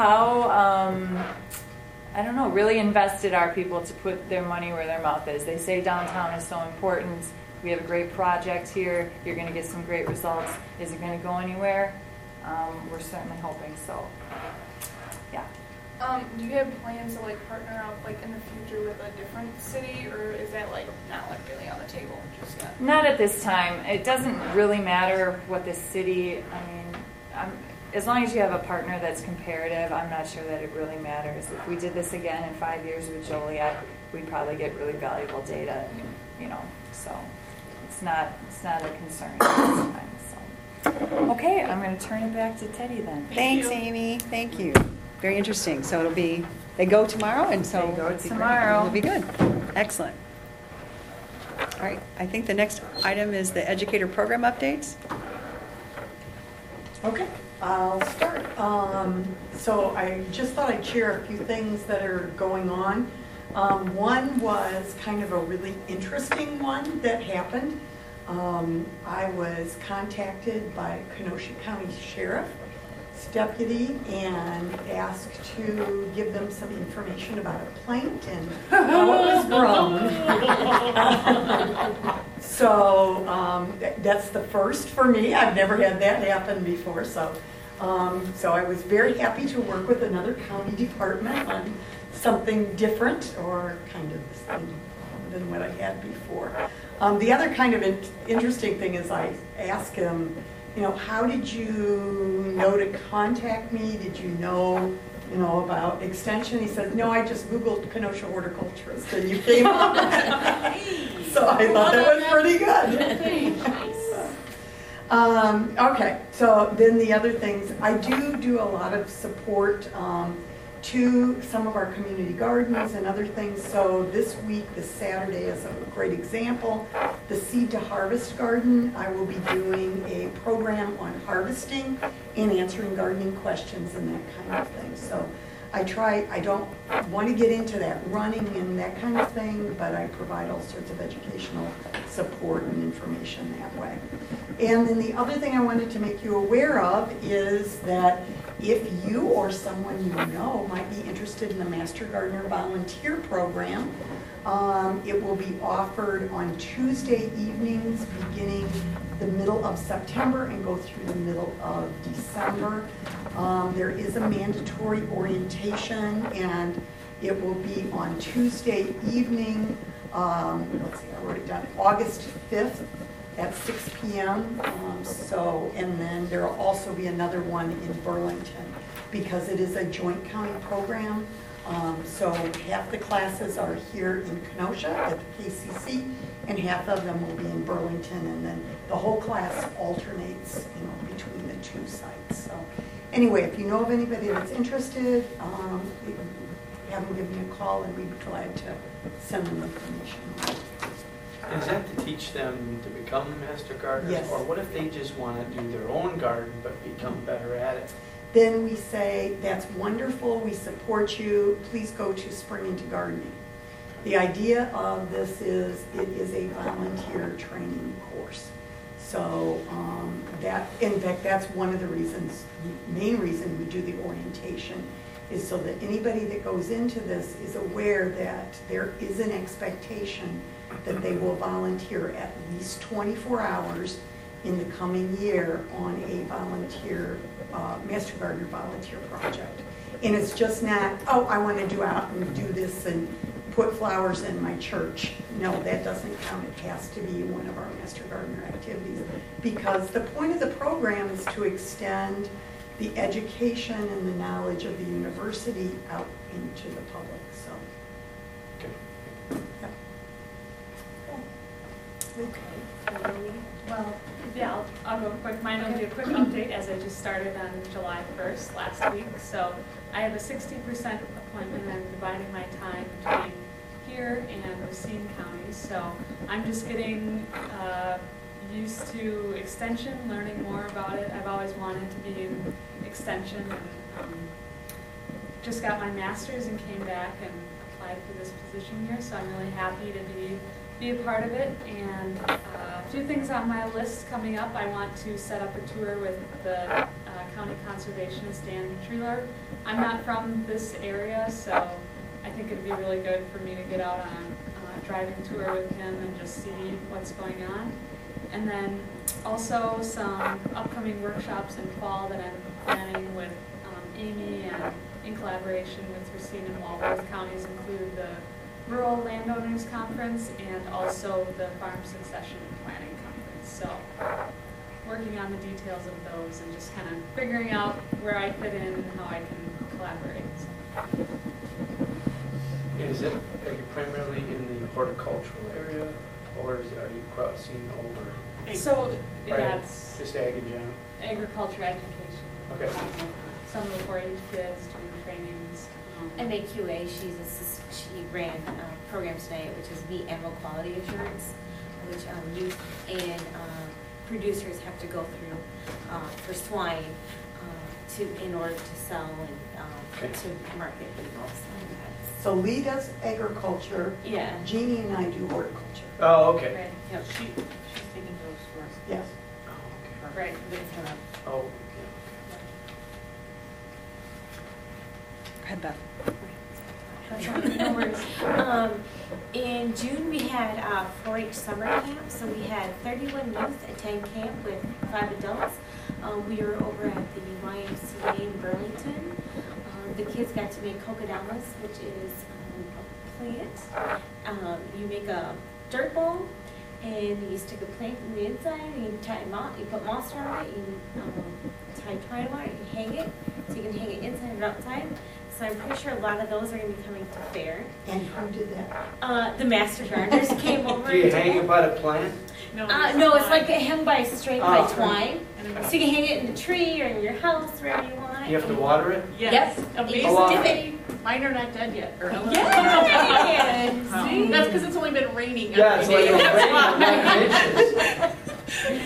Speaker 4: I don't know, really invested are people to put their money where their mouth is. They say downtown is so important. We have a great project here. You're going to get some great results. Is it going to go anywhere? We're certainly hoping so. Yeah.
Speaker 7: Do you have plans to partner up in the future with a different city, or is that not really on the table just yet?
Speaker 4: Not at this time. It doesn't really matter what the city. I mean, as long as you have a partner that's comparative, I'm not sure that it really matters. If we did this again in 5 years with Joliet, we'd probably get really valuable data. So it's not a concern at this time. So. Okay, I'm going to turn it back to Teddy then.
Speaker 2: Thanks, Amy. Thank you. Very interesting. So they go tomorrow, and so
Speaker 4: they go tomorrow.
Speaker 2: It'll be good. Excellent. All right. I think the next item is the educator program updates.
Speaker 8: Okay, I'll start. So I just thought I'd share a few things that are going on. One was kind of a really interesting one that happened. I was contacted by Kenosha County Sheriff's deputy and asked to give them some information about a plant and how it was grown. So that's the first for me. I've never had that happen before. So I was very happy to work with another county department on something different or kind of the same than what I had before. The other kind of interesting thing is I asked him, how did you know to contact me? Did you know about extension? He said, no, I just Googled Kenosha horticulturist and you came up. So I thought that was pretty good. Okay, so then the other things, I do a lot of support to some of our community gardens and other things. So this week, this Saturday is a great example. The Seed to Harvest Garden, I will be doing a program on harvesting and answering gardening questions and that kind of thing. So I don't want to get into that running and that kind of thing, but I provide all sorts of educational support and information that way. And then the other thing I wanted to make you aware of is that if you or someone you know might be interested in the Master Gardener Volunteer Program, it will be offered on Tuesday evenings beginning the middle of September and go through the middle of December. There is a mandatory orientation, and it will be on Tuesday evening, let's see, I wrote it down, August 5th at 6 p.m. And then there will also be another one in Burlington because it is a joint county program. So half the classes are here in Kenosha at the KCC, and half of them will be in Burlington, and then the whole class alternates, between the two sites. So anyway, if you know of anybody that's interested, have them give me a call, and we'd be glad to send them information.
Speaker 12: Is that to teach them to become master gardeners?
Speaker 8: Yes.
Speaker 12: Or what if they just want to do their own garden but become better at it?
Speaker 8: Then we say, that's wonderful, we support you, please go to Spring Into Gardening. The idea of this is, it is a volunteer training course. So in fact, that's one of the reasons, the main reason we do the orientation is so that anybody that goes into this is aware that there is an expectation that they will volunteer at least 24 hours in the coming year on a volunteer, Master Gardener volunteer project. And it's just not, oh, I want to do out and do this and put flowers in my church. No, that doesn't count. It has to be one of our Master Gardener activities, because the point of the program is to extend the education and the knowledge of the university out into the public. So,
Speaker 12: Okay.
Speaker 8: yeah.
Speaker 9: Okay. Well, yeah, I'll go quick. Mine will be a quick update as I just started on July 1st last week. So I have a 60% appointment. I'm dividing my time between here and Racine County. So I'm just getting used to extension, learning more about it. I've always wanted to be in extension, and just got my master's and came back and applied for this position here. So I'm really happy to be a part of it. And a few things on my list coming up. I want to set up a tour with the county conservationist Dan Treeler. I'm not from this area, so I think it'd be really good for me to get out on a driving tour with him and just see what's going on. And then also some upcoming workshops in fall that I'm planning with Amy, and in collaboration with Racine and Walworth counties include the Rural Landowners Conference and also the Farm Succession Planning Conference. So working on the details of those and just kind of figuring out where I fit in and how I can collaborate. So.
Speaker 12: Is it, are you primarily in the horticultural area, or are you crossing over?
Speaker 9: So
Speaker 12: Right.
Speaker 9: that's
Speaker 12: Just ag in general?
Speaker 9: agriculture education.
Speaker 12: Okay.
Speaker 9: Some of the 4-H kids doing trainings.
Speaker 10: MAQA, she ran programs tonight, which is meat animal quality assurance, which youth and producers have to go through for swine in order to sell and to market people.
Speaker 8: So Lee does agriculture.
Speaker 10: Yeah.
Speaker 8: Jeannie and I do horticulture.
Speaker 12: Oh, okay.
Speaker 10: Right. Yep. She's taking those for us.
Speaker 8: Yes.
Speaker 12: Oh, okay.
Speaker 10: Right. But it's kind of.
Speaker 12: Oh,
Speaker 2: Go ahead, Beth.
Speaker 9: No worries.
Speaker 10: In June, we had 4-H summer camp, so we had 31 youth attend camp with 5 adults. We were over at the YMCA in Burlington. The kids got to make kokodamas, which is a plant. You make a dirt ball, and you stick a plant in the inside, and you put moss around it, you tie twine on it, you hang it, so you can hang it inside and outside. So I'm pretty sure a lot of those are going to be coming to fair.
Speaker 8: And who did that?
Speaker 10: The Master Gardeners came over.
Speaker 12: do you hang it by the plant?
Speaker 10: No, it's like hung by string by twine. So you can hang it in the tree or in your house, wherever you want.
Speaker 12: You have to water it?
Speaker 7: Yes.
Speaker 10: Amazing.
Speaker 7: Mine are not dead yet. Or
Speaker 10: Yeah.
Speaker 7: That's because it's only been raining.
Speaker 12: Yeah, it's like
Speaker 10: So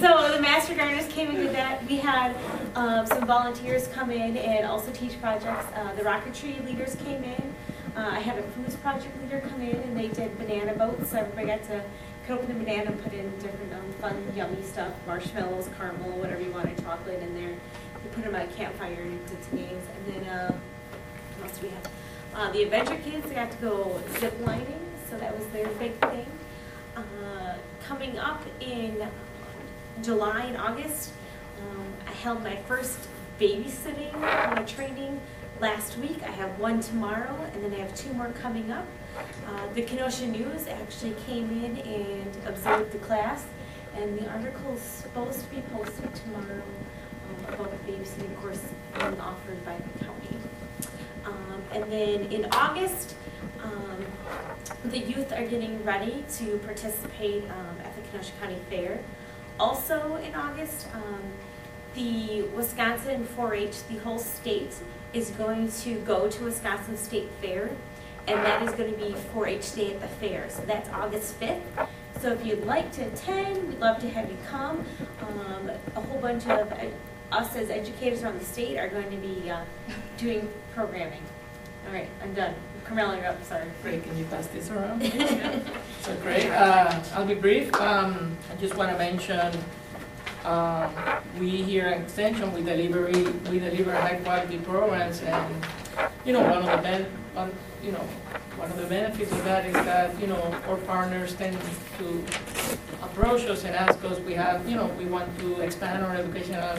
Speaker 10: So the Master Gardeners came and did that. We had some volunteers come in and also teach projects. The rocketry leaders came in. I had a foods project leader come in and they did banana boats. So everybody got to cut open the banana and put in different fun, yummy stuff, marshmallows, caramel, whatever you wanted, chocolate in there. We put them at a campfire and did some games. And then, what else do we have? The Adventure Kids got to go zip lining, so that was their big thing. Coming up in July and August, I held my first babysitting training last week. I have one tomorrow, and then I have 2 more coming up. The Kenosha News actually came in and observed the class, and the article's supposed to be posted tomorrow about babysitting course being offered by the county. And then in August, the youth are getting ready to participate at the Kenosha County Fair. Also in August, the Wisconsin 4-H, the whole state, is going to go to Wisconsin State Fair, and that is going to be 4-H Day at the fair. So that's August 5th. So if you'd like to attend, we'd love to have you come. A whole bunch of us as educators around the state are going to be doing programming. All right, I'm done. Carmela, you're up, sorry.
Speaker 11: Great, can you pass this around? So great, I'll be brief. I just want to mention we here at Extension, we deliver high quality programs, and one of the benefits of that is that our partners tend to approach us and ask us, we want to expand our educational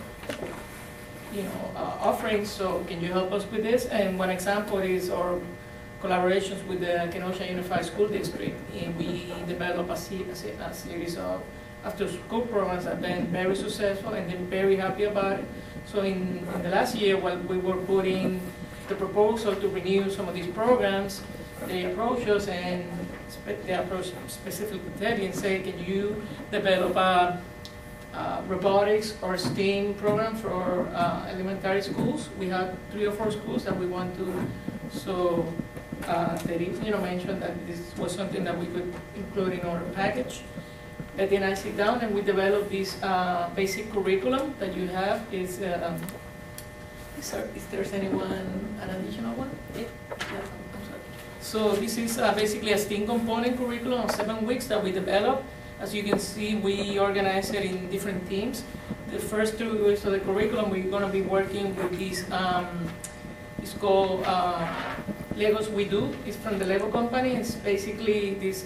Speaker 11: offerings, so can you help us with this? And one example is our collaborations with the Kenosha Unified School District. And we develop a series of after-school programs that have been very successful, and they're very happy about it. So in the last year, while we were putting the proposal to renew some of these programs, they approached us, and they approached specifically Teddy and said, can you develop a robotics or STEAM program for elementary schools? We have 3 or 4 schools that we want to. So Teddy mentioned that this was something that we could include in our package. And then I sit down and we develop this basic curriculum that you have. Is there's anyone, an additional one? Yeah. I'm sorry. So this is basically a STEAM component curriculum of 7 weeks that we developed. As you can see, we organize it in different teams. The first 2 weeks of the curriculum, we're going to be working with this, it's called Legos We Do. It's from the Lego company. It's basically this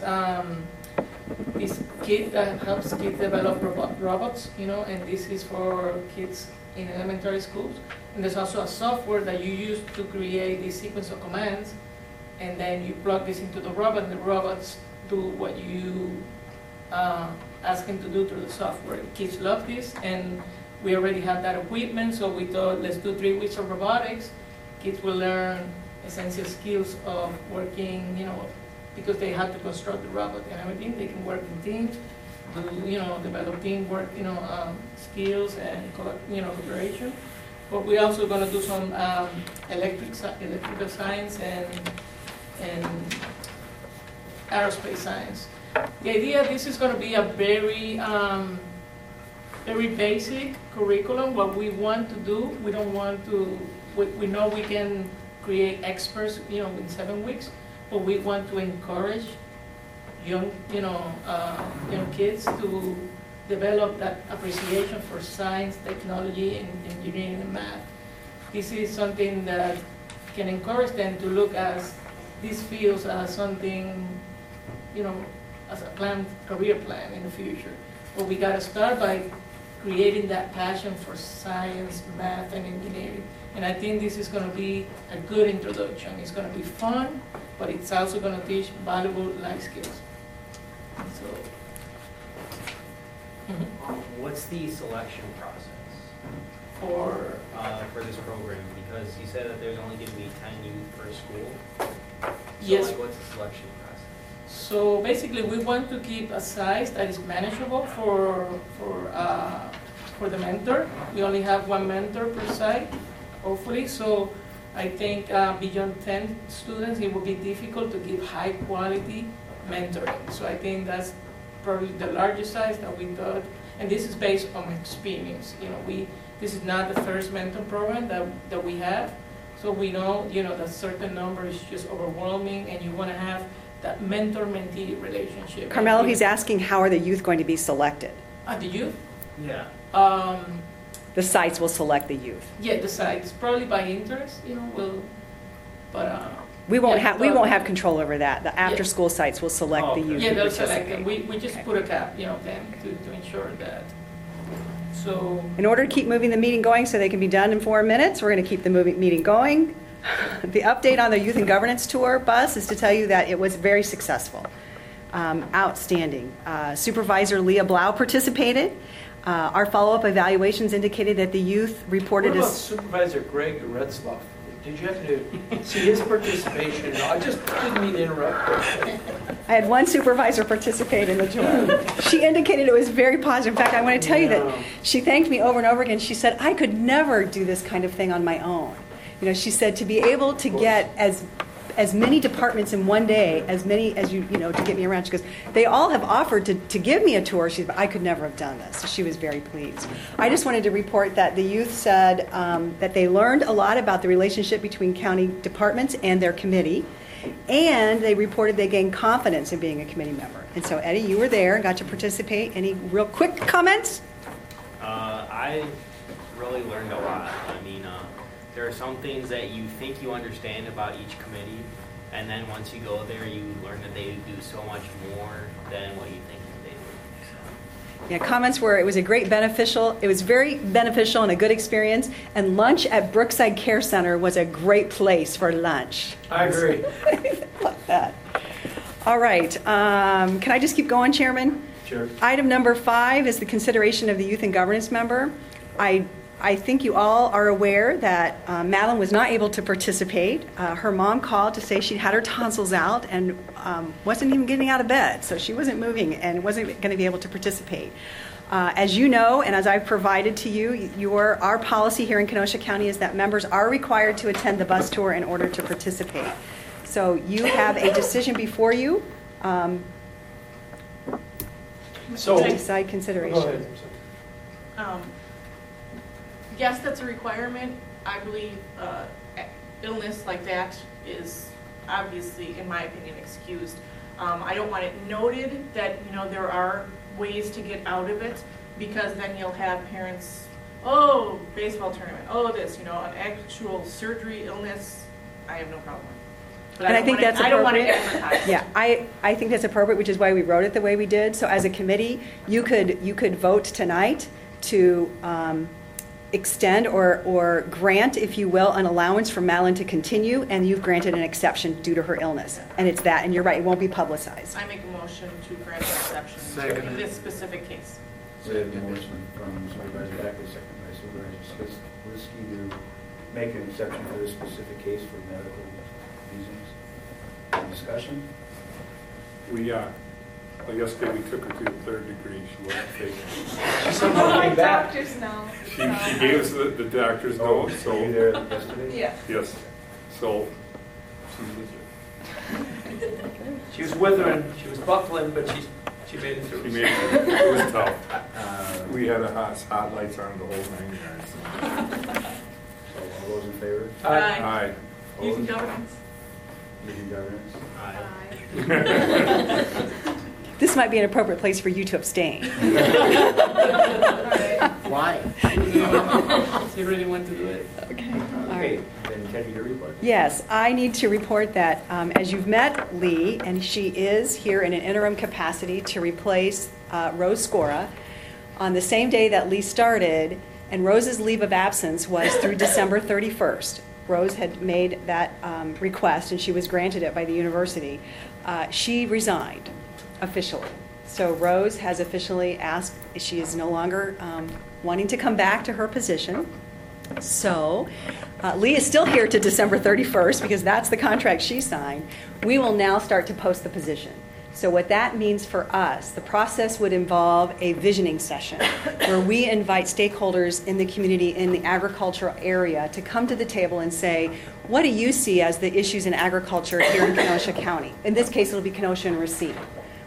Speaker 11: kit that helps kids develop robots, and this is for kids in elementary schools. And there's also a software that you use to create this sequence of commands, and then you plug this into the robot, and the robots do what you ask him to do through the software. Kids love this, and we already have that equipment, so we thought, let's do 3 weeks of robotics. Kids will learn essential skills of working, because they have to construct the robot and everything. They can work in teams, develop teamwork, skills and cooperation. But we're also going to do some electrical science and aerospace science. The idea, this is going to be a very, very basic curriculum. What we want to do, we don't want to, we know we can create experts, in 7 weeks, but we want to encourage young kids to develop that appreciation for science, technology, and engineering and math. This is something that can encourage them to look at these fields as something, as a career plan in the future. But we got to start by creating that passion for science, math, and engineering. And I think this is going to be a good introduction. It's going to be fun, but it's also going to teach valuable life skills. So,
Speaker 6: what's the selection process
Speaker 11: for
Speaker 6: this program? Because you said that there's only going to be 10 youth per school. So
Speaker 11: yes.
Speaker 6: What's the selection process?
Speaker 11: So basically, we want to keep a size that is manageable for the mentor. We only have 1 mentor per site, hopefully. So I think beyond 10 students, it will be difficult to give high quality mentoring. So I think that's probably the largest size that we thought. And this is based on experience. This is not the first mentor program that we have. So we know, that certain number is just overwhelming, and you want to have that mentor-mentee relationship.
Speaker 2: Carmelo, he's asking, how are the youth going to be selected?
Speaker 11: The youth?
Speaker 6: Yeah.
Speaker 2: The sites will select the youth.
Speaker 11: Yeah, the sites, probably by interest,
Speaker 2: We won't have control over that. The after-school sites will select the youth.
Speaker 11: Yeah,
Speaker 2: to
Speaker 11: they'll select them.
Speaker 2: participate.
Speaker 11: We just put a cap, then to ensure that. So.
Speaker 2: In order to keep moving the meeting going so they can be done in 4 minutes, we're going to keep the meeting going. The update on the Youth and Governance Tour bus is to tell you that it was very successful. Outstanding. Supervisor Leah Blau participated. Our follow-up evaluations indicated that the youth reported
Speaker 12: What about Supervisor Greg Retzloff? Did you have to see his participation? No, I just didn't mean to interrupt.
Speaker 2: I had one supervisor participate in the tour. She indicated it was very positive. In fact, I want to tell you that she thanked me over and over again. She said, I could never do this kind of thing on my own. She said to be able to get as many departments in one day, as many as to get me around. She goes, they all have offered to give me a tour. She said, but I could never have done this. So she was very pleased. I just wanted to report that the youth said that they learned a lot about the relationship between county departments and their committee, and they reported they gained confidence in being a committee member. And so, Eddie, you were there and got to participate. Any real quick comments?
Speaker 6: I really learned a lot. There are some things that you think you understand about each committee, and then once you go there, you learn that they do so much more than what you think they do.
Speaker 2: Yeah, comments were it was very beneficial and a good experience, and lunch at Brookside Care Center was a great place for lunch.
Speaker 12: I agree.
Speaker 2: Love that. All right. Can I just keep going, Chairman?
Speaker 1: Sure.
Speaker 2: Item number 5 is the consideration of the Youth and Governance member. I think you all are aware that Madeline was not able to participate. Her mom called to say she'd had her tonsils out and wasn't even getting out of bed, so she wasn't moving and wasn't going to be able to participate. As you know, and as I've provided to you, our policy here in Kenosha County is that members are required to attend the bus tour in order to participate. So you have a decision before you. Decide consideration.
Speaker 12: Go ahead.
Speaker 7: Yes, that's a requirement. I believe illness like that is obviously, in my opinion, excused. I don't want it noted that there are ways to get out of it, because then you'll have parents, oh, baseball tournament, oh, this, an actual surgery, illness. I have no problem. But
Speaker 2: And I think that's appropriate.
Speaker 7: I don't want to advertise.
Speaker 2: Yeah, I think that's appropriate, which is why we wrote it the way we did. So as a committee, you could vote tonight to extend or grant, if you will, an allowance for Madeline to continue, and you've granted an exception due to her illness. And it's that, and you're right, it won't be publicized.
Speaker 7: I make a motion to grant an exception in this specific case.
Speaker 1: So we have a motion from Supervisor Beckley, second by Supervisor Slisky to make an exception for this specific case for medical reasons. Any discussion?
Speaker 3: Yesterday we took her to the 3rd degree. She wasn't taking it.
Speaker 12: She somehow came back.
Speaker 4: Doctors know.
Speaker 3: She gave us the doctor's note.
Speaker 1: Were
Speaker 3: So
Speaker 1: you there yesterday?
Speaker 4: Yeah.
Speaker 3: yes. So she's legit.
Speaker 12: She was withering, she was buckling, but she made it through.
Speaker 3: She made it. It was tough. We had hot lights on the whole 9 yards.
Speaker 1: So all those in favor?
Speaker 3: Aye.
Speaker 7: Youth and
Speaker 1: Opposed?
Speaker 7: governance.
Speaker 1: Youth and governance?
Speaker 2: This might be an appropriate place for you to abstain.
Speaker 5: Why?
Speaker 11: She really want to do it.
Speaker 2: Okay. All
Speaker 1: Okay,
Speaker 2: right.
Speaker 1: then Teddy, your report.
Speaker 2: Yes, I need to report that as you've met Lee, and she is here in an interim capacity to replace Rose Scora, on the same day that Lee started, and Rose's leave of absence was through December 31st. Rose had made that request, and she was granted it by the university. She resigned officially. So Rose has officially asked, she is no longer wanting to come back to her position. So Lee is still here to December 31st because that's the contract she signed. We will now start to post the position. So what that means for us, the process would involve a visioning session where we invite stakeholders in the community in the agricultural area to come to the table and say, what do you see as the issues in agriculture here in Kenosha County? In this case, it'll be Kenosha and Racine.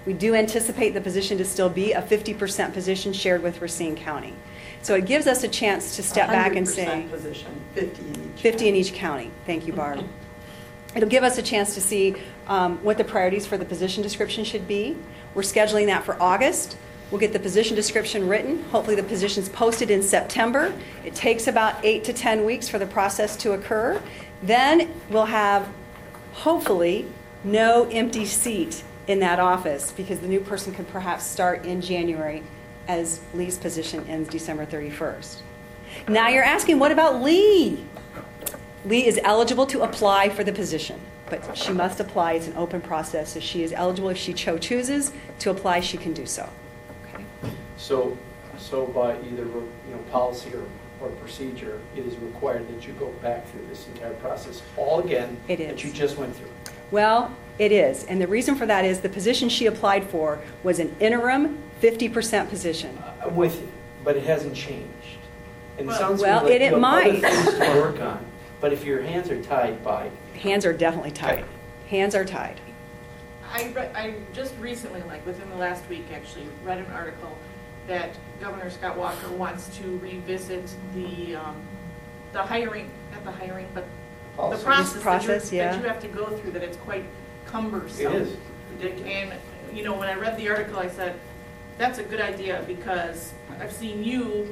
Speaker 2: We do anticipate the position to still be a 50% position shared with Racine County. So it gives us a chance to step back and say
Speaker 8: 100% position, 50 in each.
Speaker 2: 50 in each county. Thank you, Barb. It'll give us a chance to see what the priorities for the position description should be. We're scheduling that for August. We'll get the position description written. Hopefully the position's posted in September. It takes about 8 to 10 weeks for the process to occur. Then we'll have, hopefully, no empty seat in that office because the new person could perhaps start in January as Lee's position ends December 31st. Now you're asking, what about Lee? Lee is eligible to apply for the position, but she must apply. It's an open process, so she is eligible. If she chooses to apply, she can do so. Okay.
Speaker 12: So by either policy or procedure, it is required that you go back through this entire process all again
Speaker 2: It is.
Speaker 12: that you just went through.
Speaker 2: Well, it is, and the reason for that is the position she applied for was an interim 50% position.
Speaker 12: But it hasn't changed. And it sounds
Speaker 2: well,
Speaker 12: to me like
Speaker 2: it
Speaker 12: you have
Speaker 2: might.
Speaker 12: other things to work on. But if your hands are tied by...
Speaker 2: Hands are definitely tied.
Speaker 12: Okay.
Speaker 2: Hands are tied.
Speaker 7: I just recently, like within the last week actually, read an article that Governor Scott Walker wants to revisit the hiring, not the hiring, but the process, that you have to go through, that it's quite cumbersome.
Speaker 12: It is ridiculous.
Speaker 7: And, when I read the article, I said, that's a good idea because I've seen you,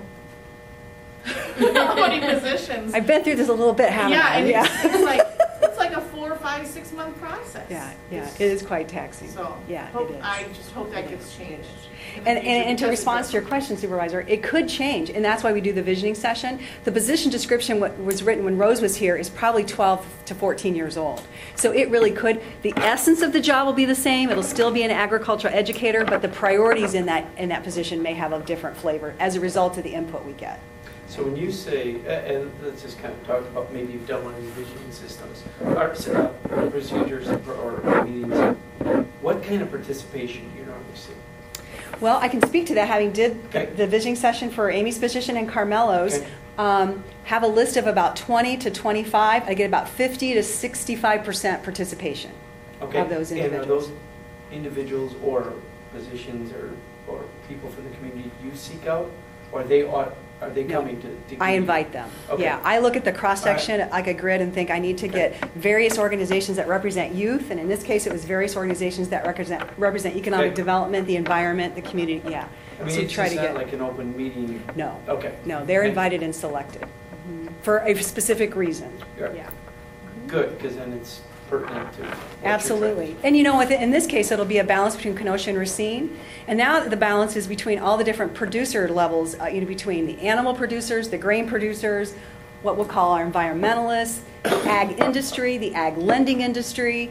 Speaker 7: how many positions.
Speaker 2: I've been through this a little bit, haven't I?
Speaker 7: And it's like a 4, 5, 6 month process.
Speaker 2: Yeah, it is quite taxing.
Speaker 7: So
Speaker 2: yeah,
Speaker 7: it is.
Speaker 2: is.
Speaker 7: I just hope that gets changed.
Speaker 2: And to respond to your question, Supervisor, it could change, and that's why we do the visioning session. The position description was written when Rose was here is probably 12 to 14 years old. So it really could. The essence of the job will be the same. It'll still be an agricultural educator, but the priorities in that position may have a different flavor as a result of the input we get.
Speaker 12: So when you say, and let's just kind of talk about maybe you've done one of your visioning systems, or procedures or meetings, what kind of participation do you normally see?
Speaker 2: Well, I can speak to that, having did
Speaker 12: Okay.
Speaker 2: the visioning session for Amy's position and Carmelo's.
Speaker 12: Okay.
Speaker 2: Have a list of about 20 to 25. I get about 50 to 65% participation of those individuals.
Speaker 12: And are those individuals or positions or people from the community you seek out, or are they coming to
Speaker 2: I invite them.
Speaker 12: Okay.
Speaker 2: Yeah, I look at the cross-section like a grid and think I need to get various organizations that represent youth, and in this case it was various organizations that represent economic
Speaker 12: Okay.
Speaker 2: development, the environment, the community, yeah.
Speaker 12: I mean,
Speaker 2: So
Speaker 12: it's
Speaker 2: try
Speaker 12: just
Speaker 2: to
Speaker 12: not
Speaker 2: get,
Speaker 12: like an open meeting?
Speaker 2: no.
Speaker 12: Okay.
Speaker 2: No, they're
Speaker 12: Okay.
Speaker 2: invited and selected for a specific reason.
Speaker 12: Yeah.
Speaker 2: Yeah.
Speaker 12: Good, because then it's pertinent to what you're
Speaker 2: Absolutely. And in this case, it'll be a balance between Kenosha and Racine. And now the balance is between all the different producer levels, between the animal producers, the grain producers, what we'll call our environmentalists, the ag industry, the ag lending industry,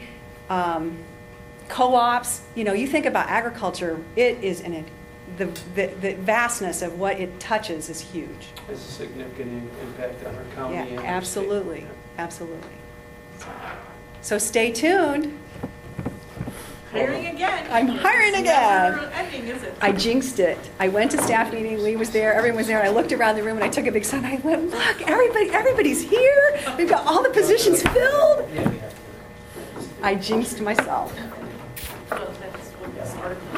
Speaker 2: co-ops. You think about agriculture, it is the vastness of what it touches is huge.
Speaker 12: Has a significant impact on our county.
Speaker 2: Yeah,
Speaker 12: and our
Speaker 2: absolutely.
Speaker 12: state.
Speaker 2: Absolutely. So stay tuned.
Speaker 7: Hiring again.
Speaker 2: I'm hiring again.
Speaker 7: Never ending, is it?
Speaker 2: I jinxed it. I went to staff meeting, Lee was there, everyone was there, and I looked around the room and I took a big sign. I went, look, everybody's here. We've got all the positions filled. I jinxed myself.
Speaker 7: Well, that's what this article